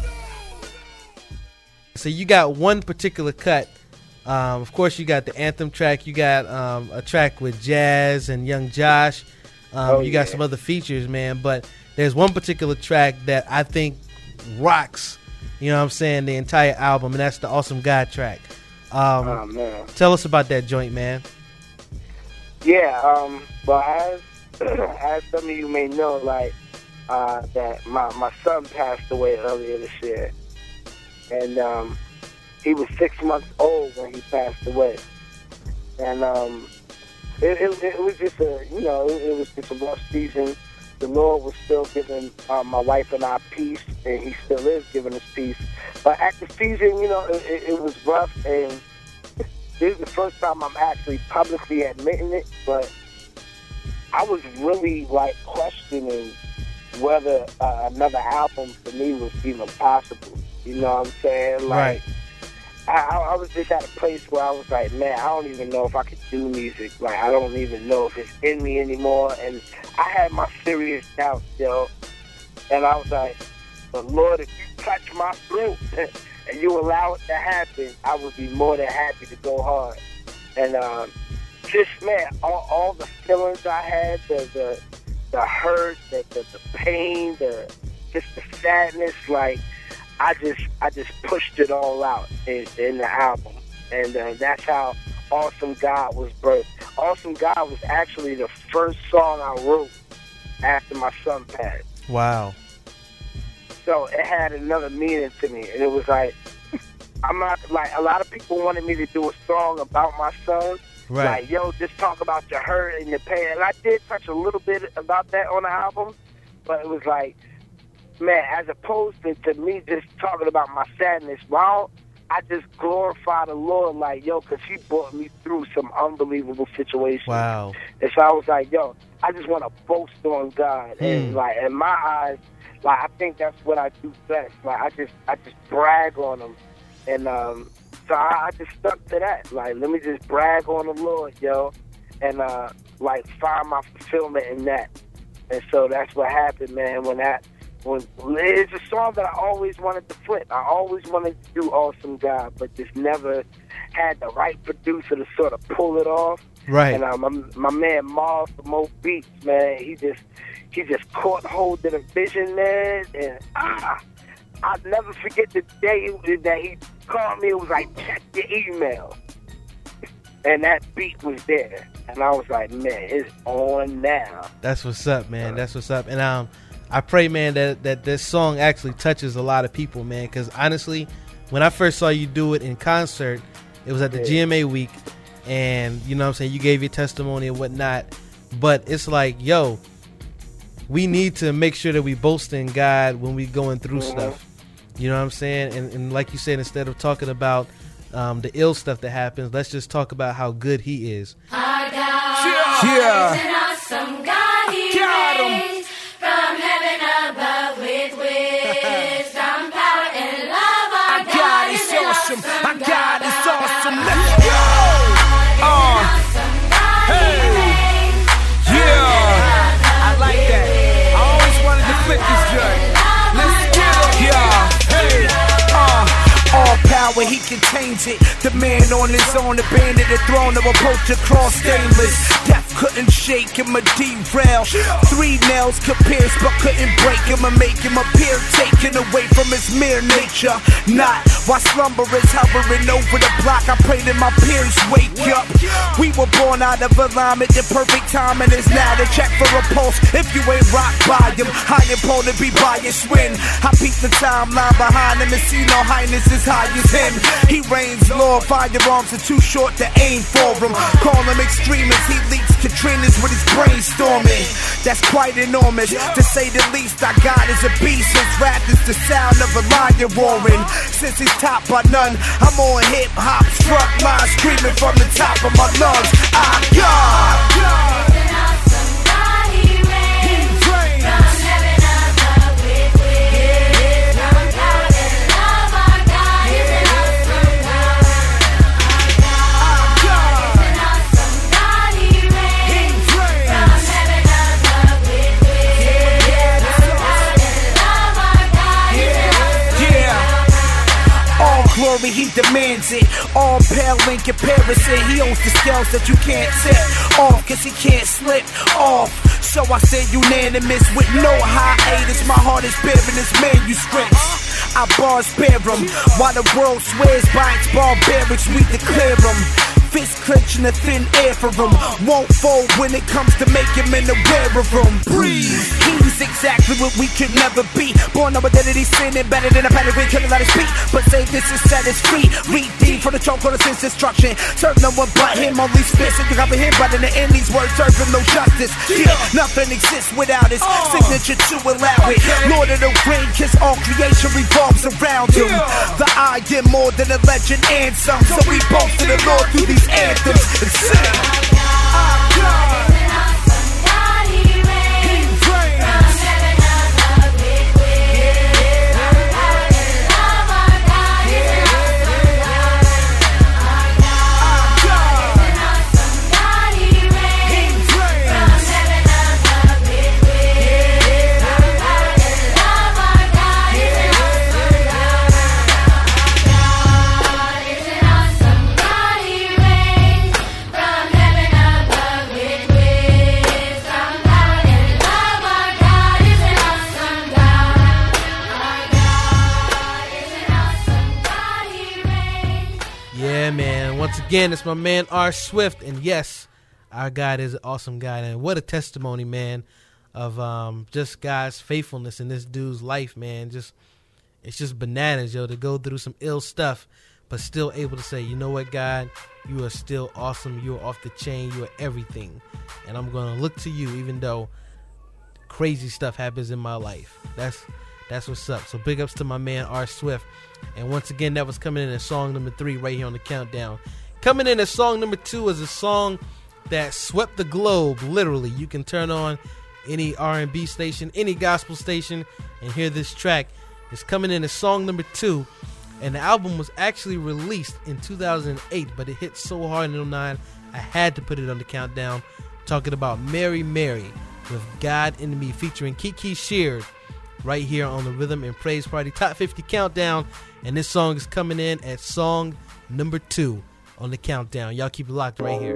So you got one particular cut. Um, of course, you got the Anthem track. You got um, a track with Jazz and Young Josh. Um, Oh, you got yeah. some other features, man. But there's one particular track that I think rocks, you know what I'm saying, the entire album, and that's the Awesome God track. Um, Oh, man. Tell us about that joint, man. Yeah, um, well, as as some of you may know, like uh, that my my son passed away earlier this year, and um, he was six months old when he passed away, and um, it, it, it was just a you know it, it was just a rough season. The Lord was still giving uh, my wife and I peace, and He still is giving us peace. But at the season, you know, it, it, it was rough, and this is the first time I'm actually publicly admitting it, but I was really like questioning whether uh, another album for me was even possible. You know what I'm saying? Like, Right. I, I was just at a place where I was like, man, I don't even know if I could do music. Like, I don't even know if it's in me anymore. And I had my serious doubts, yo. And I was like, but Lord, if you touch my throat and you allow it to happen, I would be more than happy to go hard. And um, just, man, all, all the feelings I had, the the, the hurt, the, the, the pain, the just the sadness, like, I just I just pushed it all out in, in the album. And uh, that's how Awesome God was birthed. Awesome God was actually the first song I wrote after my son passed. Wow. So it had another meaning to me. And it was like, I'm not, like, a lot of people wanted me to do a song about my son. Right. Like, yo, just talk about your hurt and your pain. And I did touch a little bit about that on the album. But it was like, man, as opposed to, to me just talking about my sadness, why don't I just glorify the Lord, like, yo, because he brought me through some unbelievable situations. Wow. And so I was like, yo, I just want to boast on God. Hmm. And, like, in my eyes, like, I think that's what I do best. Like, I just I just brag on him. And um, so I, I just stuck to that. Like, let me just brag on the Lord, yo, and, uh, like, find my fulfillment in that. And so that's what happened, man, when that, when it's a song that I always wanted to flip. I always wanted to do Awesome God, but just never had the right producer to sort of pull it off. Right. And uh, my, my man Mars from Mo Beats, man, he just he just caught hold of the vision, man. And ah, I'll never forget the day that he called me. It was like, check your email. And that beat was there. And I was like, man, it's on now. That's what's up, man. That's what's up. And um, I pray, man, that, that this song actually touches a lot of people, man. Because honestly, when I first saw you do it in concert, it was at the yeah. G M A week. And, you know what I'm saying, you gave your testimony and whatnot. But it's like, yo, we need to make sure that we boast in God when we going through mm-hmm. stuff. You know what I'm saying? And, and like you said, instead of talking about um, the ill stuff that happens, let's just talk about how good he is. Our God yeah. is an awesome God. He reigns from heaven above with wisdom, power, and love. Our, Our God, God is awesome. awesome. Our God is awesome. Let's go. Uh, hey. Yeah. I like that. I always wanted to flip this joint. Let's get it. Yeah. Hey. Uh. All power, he contains it. The man on his own, abandoned the throne of approach across stainless. Death couldn't shake him or derail. Three nails could pierce but couldn't break him or make him appear taken away from his mere nature. Not while slumber is hovering over the block. I pray that my peers wake up. We were born out of alignment. The perfect timing is now to check for a pulse. If you ain't rocked by him, high and prone to be biased when I peek the timeline behind him and see no highness is high as him. He reigns, Lord, firearms are too short to aim for him. Call him extremist, he leaks Katrinas with his brainstorming. That's quite enormous, to say the least. Our God is a beast, his wrath is the sound of a lion roaring. Since he's topped by none, I'm on hip-hop's front line, screaming from the top of my lungs. Our God! Glory, he demands it. All pale in comparison. He owns the scales that you can't tip off, cause he can't slip off. So I say unanimous with no hiatus. My heart is bearing his manuscripts. I bars bear him, while the world swears by its barbarics, we declare him. Fist clenching the thin air for him. Won't fold when it comes to make him in the aware of him. Breathe. He's exactly what we could never be. Born of identity, sinning better than a panic. We couldn't let us speak, but say this is set us free. Read deep for the choke on the sense destruction. Serve no one but him. Only spit so you cover him, but in the end these words serve him no justice. Yeah, nothing exists without his signature to allow it. Lord of the ring, cause all creation revolves around him. The I am more than a legend and some. So we boast to the Lord through these anthems and sing. Our God. man. Once again, it's my man R Swift, and yes, our God is an awesome guy, and what a testimony, man, of um, just God's faithfulness in this dude's life, man. Just it's just bananas, yo, to go through some ill stuff, but still able to say, you know what, God, you are still awesome. You are off the chain. You are everything, and I'm gonna look to you, even though crazy stuff happens in my life. That's that's what's up. So big ups to my man R Swift. And once again, that was coming in as song number three right here on the countdown. Coming in as song number two is a song that swept the globe, literally. You can turn on any R and B station, any gospel station, and hear this track. It's coming in as song number two, and the album was actually released in two thousand eight, but it hit so hard in oh nine, I had to put it on the countdown. Talking about Mary Mary with God in Me, featuring Kiki Sheard, right here on the Rhythm and Praise Party Top fifty Countdown. And this song is coming in at song number two on the countdown. Y'all keep it locked right here.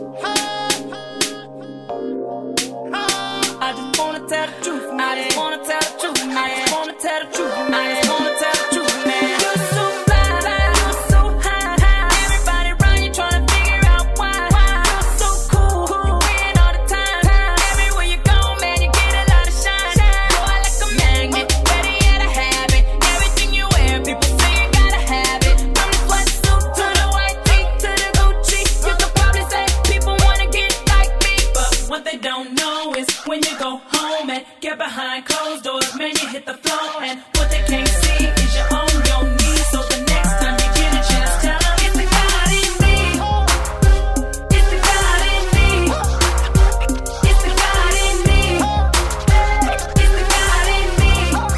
I just wanna tell the truth, man. I just wanna tell the truth, man. I just wanna tell the truth, man. I just wanna tell the truth, man. You're so fly, you're so high, high. Everybody around you trying to figure out why. You're so cool, you win all the time. Everywhere you go, man, you get a lot of shine. Boy, like a magnet, ready at a habit. Everything you wear, people say you gotta have it. From the sweatsuit to the white tee to the Gucci, you could probably say people wanna get like me, but what they don't know is when you go home and get behind closed doors, man, you hit the floor, and what they can't see is you're on your knees. So the next time you get a chance, tell them it's the God in me. It's the God in me. It's the God in me. It's the God in me.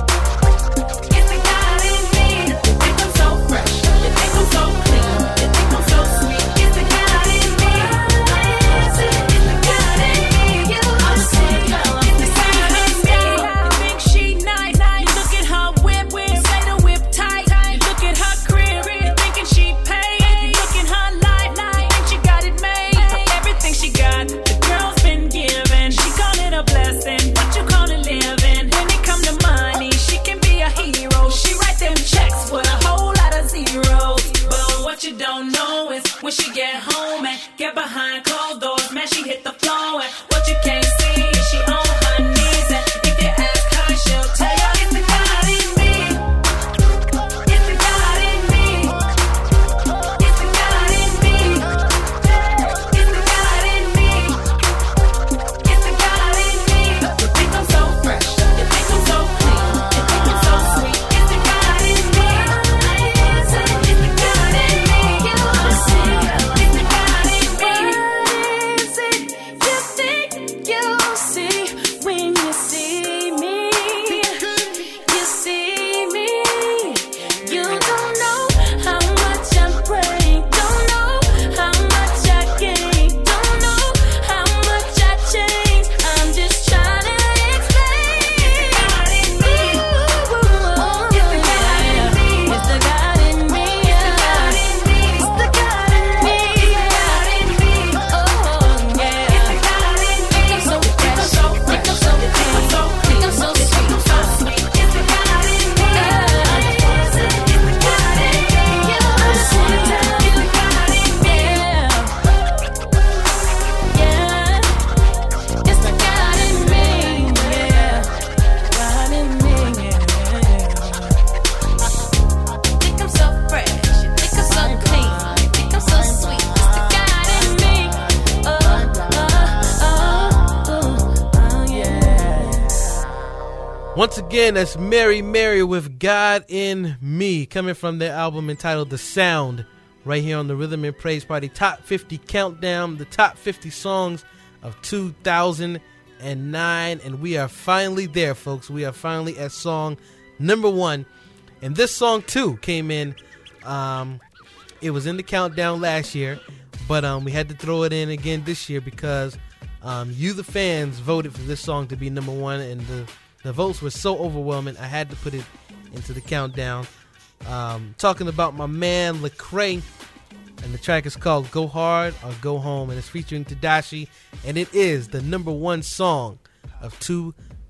It's the God in me. You think I'm so fresh, you think I'm so clean, you think I'm so sweet. It's the God in me. It's the God in me. I'm saying, it's the God in me. You think she nice, you look at her whip, you say the whip tight. You look at her crib, you thinking she paid. You look at her life, you think she got it made. Everything she got, the girl's been given. She call it a blessing, what you call it living. When it come to money, she can be a hero. She write them checks with a whole lot of zeros. But what you don't know is when she get home and get behind closed doors, man, she hit the floor. And what you can't see is she on her knees. And if you ask her, she'll tell you it's the God in me. It's the God in me. It's the God in me. It's the God in me. It's the God in me. You think I'm so fresh, you think I'm so clean, you think I'm so sweet. It's the God in me. It's the God in me. I'm saying, it's the God in me. Is it you think you'll see when you see me? You see me. You don't know how much I'm praying. Don't know how much I gain. Don't know how much I change. I'm just trying to explain. It's the God in me. It's the God in me. It's the God in me. It's the God in me. Oh yeah. It's the God in me. I'm so fresh. I'm so fresh. I'm so clean. I'm so clean. I'm so sweet. I'm so sweet. It's the God in me. It's the God in me. I'm saying, it's the God in me. Yeah. It's the God in me. Yeah. God in me. Yeah. Think I'm so fresh. You think I'm so clean. You think I'm so sweet. It's the God in me. Oh, oh, oh, oh, yeah. Once again, that's Mary Mary with God in Me, coming from their album entitled The Sound, right here on the Rhythm and Praise Party Top fifty Countdown, the top fifty songs of two thousand nine. And we are finally there, folks. We are finally at song number one. And this song, too, came in. Um, it was in the countdown last year, but um, we had to throw it in again this year because um, you, the fans, voted for this song to be number one, and the, the votes were so overwhelming, I had to put it into the countdown. Um, talking about my man, Lecrae, and the track is called Go Hard or Go Home, and it's featuring Tedashii, and it is the number one song of two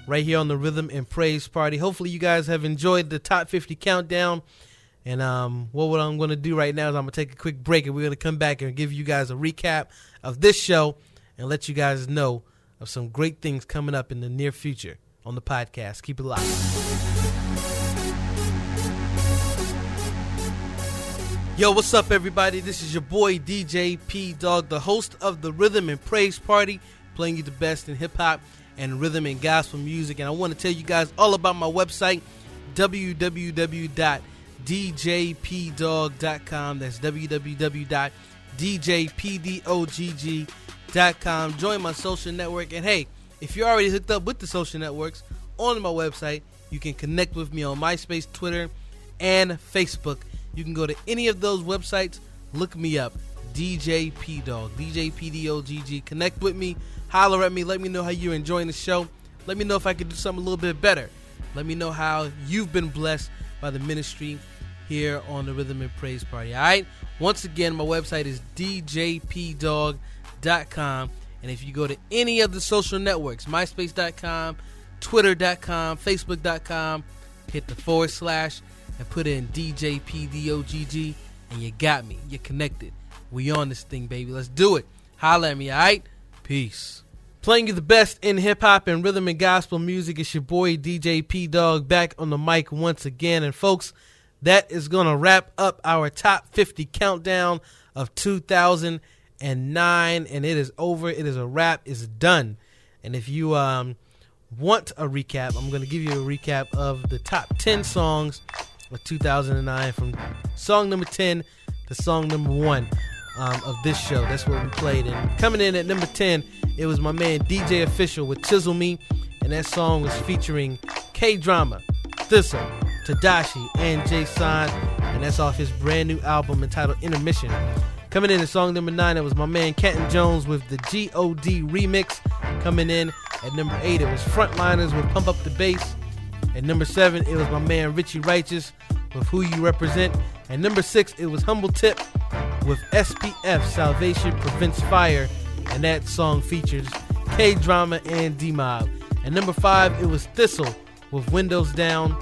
right here on the Rhythm and Praise Party. Hopefully you guys have enjoyed the top fifty countdown. And um, what, what I'm going to do right now is I'm going to take a quick break, and we're going to come back and give you guys a recap of this show and let you guys know of some great things coming up in the near future on the podcast. Keep it locked. Yo, what's up, everybody? This is your boy, D J P Dog, the host of the Rhythm and Praise Party, playing you the best in hip-hop and rhythm and gospel music. And I want to tell you guys all about my website, w w w dot d j p dog dot com. That's w w w dot d j p dog dot com. Join my social network. And hey, if you're already hooked up with the social networks on my website, you can connect with me on MySpace, Twitter, and Facebook. You can go to any of those websites, look me up, D J P Dog, D J P dog. Connect with me, holler at me, let me know how you're enjoying the show. Let me know if I could do something a little bit better. Let me know how you've been blessed by the ministry here on the Rhythm and Praise Party. All right? Once again, my website is d j p dog dot com. And if you go to any of the social networks, myspace dot com, twitter dot com, facebook dot com, hit the forward slash and put in D J P dog, and you got me. You're connected. We on this thing, baby. Let's do it. Holla at me, all right? Peace. Playing you the best in hip-hop and rhythm and gospel music. It's your boy, D J P Dog, back on the mic once again. And folks, that is going to wrap up our top fifty countdown of two thousand nine, and it is over. It is a wrap. It's done. And if you um, want a recap, I'm going to give you a recap of the top ten songs of two thousand nine, from song number ten to song number one um, of this show. That's what we played. And coming in at number ten, it was my man D J Official with Chisel Me, and that song was featuring K-Drama, Thistle, Tadashi, and Jason, and that's off his brand new album entitled Intermission. Coming in at song number nine, it was my man Kenton Jones with the G O D remix. Coming in at number eight, it was Frontliners with Pump Up the Bass. At number seven, it was my man Richie Righteous with Who You Represent. At number six, it was Humble Tip with S P F, Salvation Prevents Fire, and that song features K-Drama and D-Mob. At number five, it was Thistle with Windows Down.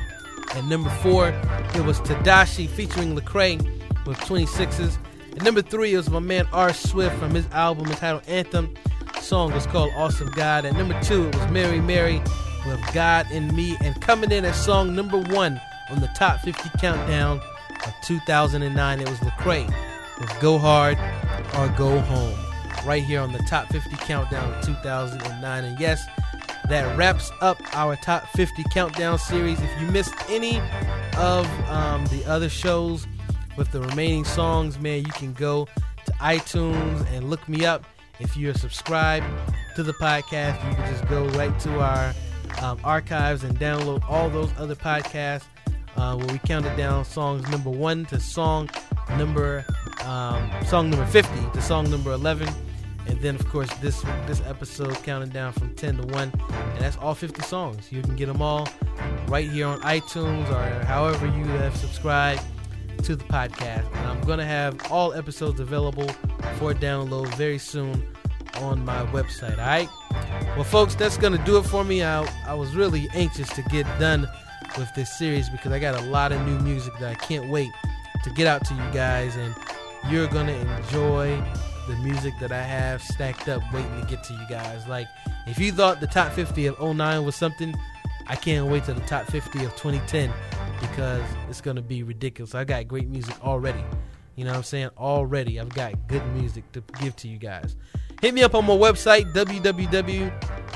At number four, it was Tadashi featuring Lecrae with twenty-sixes. At number three, it was my man R. Swift from his album entitled Anthem. The song was called Awesome God. At number two, it was Mary Mary with God in Me. And coming in at song number one on the top fifty countdown of two thousand nine, it was Lecrae with Go Hard or Go Home, right here on the top fifty countdown of two thousand nine. And yes, that wraps up our top fifty countdown series. If you missed any of um, the other shows with the remaining songs, man, you can go to iTunes and look me up. If you're subscribed to the podcast, you can just go right to our um, archives and download all those other podcasts uh, where we counted down songs number one to song number um, song number fifty to song number eleven. And then, of course, this this episode counting down from ten to one. And that's all fifty songs. You can get them all right here on iTunes or however you have subscribed to the podcast. And I'm going to have all episodes available for download very soon on my website. All right? Well, folks, that's going to do it for me. I, I was really anxious to get done with this series because I got a lot of new music that I can't wait to get out to you guys. And you're going to enjoy the music that I have stacked up waiting to get to you guys. Like, if you thought the top fifty of oh nine was something, I can't wait till the top fifty of twenty ten because it's going to be ridiculous. I got great music already. You know what I'm saying? Already. I've got good music to give to you guys. Hit me up on my website, w w w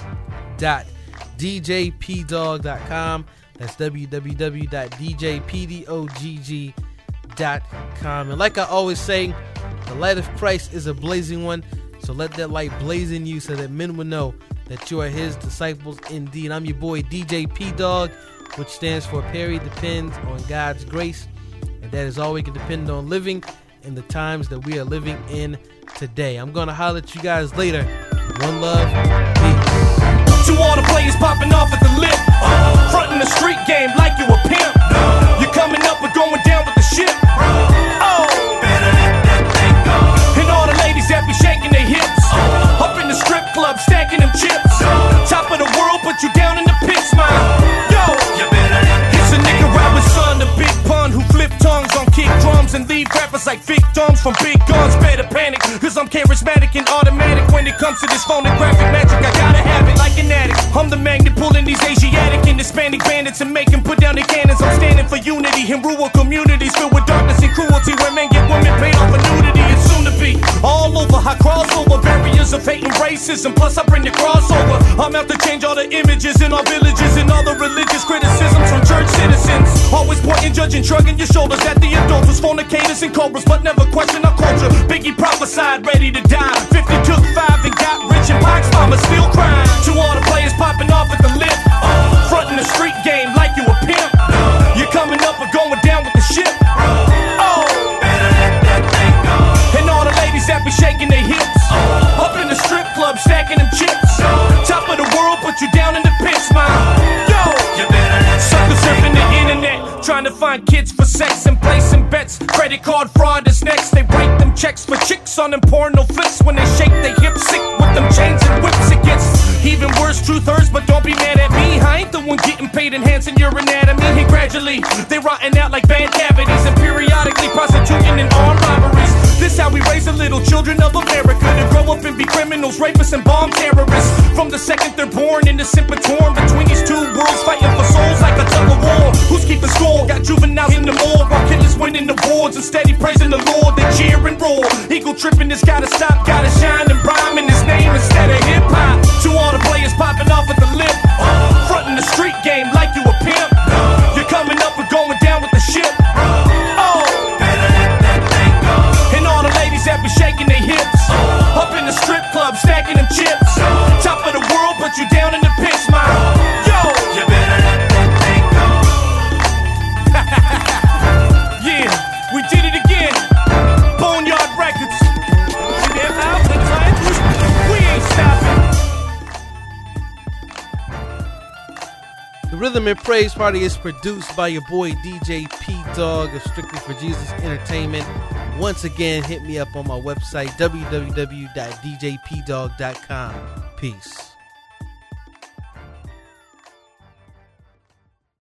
dot d j p dog dot com. That's w w w dot d j p dog dot com. And like I always say, the light of Christ is a blazing one, so let that light blaze in you so that men will know that you are his disciples indeed. I'm your boy D J P Dog, which stands for Perry Depends on God's Grace, and that is all we can depend on living in the times that we are living in today. I'm gonna holler at you guys later. One love, peace. To all the players popping off at the lip, uh, fronting the street game like you a pimp. No. You're coming up and going down with the ship. Oh, better let that thing go. And all the ladies that be shaking their hips, uh, up in the strip club stacking them chips. No. Top of the world, put you down in charismatic and automatic when it comes to this phonographic magic. I gotta have it like an addict. I'm the magnet pulling these Asiatic and Hispanic bandits and make them put down their cannons. I'm standing for unity in rural communities filled with darkness and cruelty, where men get women paid off for nudity. It's soon to be all over. I cross over barriers of hate and racism. Plus I bring the crossover. I'm out to change all the images in our villages and all the religious criticisms from church citizens. Always pointing, judging, shrugging your shoulders at the adulterers, fornicators and cobras, but never question our culture. Biggie prophesied, ready to die. fifty took five and got rich, and Pac's mama still crying. To all the players popping off at the lip, fronting the street game like you a pimp. You're coming up or going down with the ship. Oh, and all the ladies that be shaking their hips, up in the strip club stacking them chips. Top of the world, put you down in the pits, man. Yo, suckers surfing the internet, trying to find kids for sex and placing bets. Credit card fraud is next. They write them checks for chicks on them porno flicks. When they shake their hips sick with them chains and whips, it gets even worse. Truth hurts, but don't be mad at me. I ain't the one getting paid enhancing your anatomy. And gradually, they rotting out like bad cavities and periodically prostituting and armed robberies. This how we raise the little children of America to grow up and be criminals, rapists, and bomb terrorists. From the second they're born, innocent but torn between these two worlds, fighting for souls like a tug of war. Who's keeping score? Got juveniles in the morgue while killers winning awards and steady praising the Lord. They cheer and roar. Eagle tripping, this gotta stop, gotta shine and rhyme in his name instead of hip hop. To all the players popping off at the lip, fronting the street game like you a pimp. You're coming up or going down with the ship. Oh, and all the ladies that be shaking their hips, up in the strip club stacking them chips. Top of the world, put you down in the pits, man. Yo, you better let that thing go. Yeah, we did it again. Boneyard Records. We ain't stopping. The Rhythm and Praise Party is produced by your boy D J P Dog of Strictly for Jesus Entertainment. Once again, hit me up on my website, w w w dot d j p dog dot com. Peace.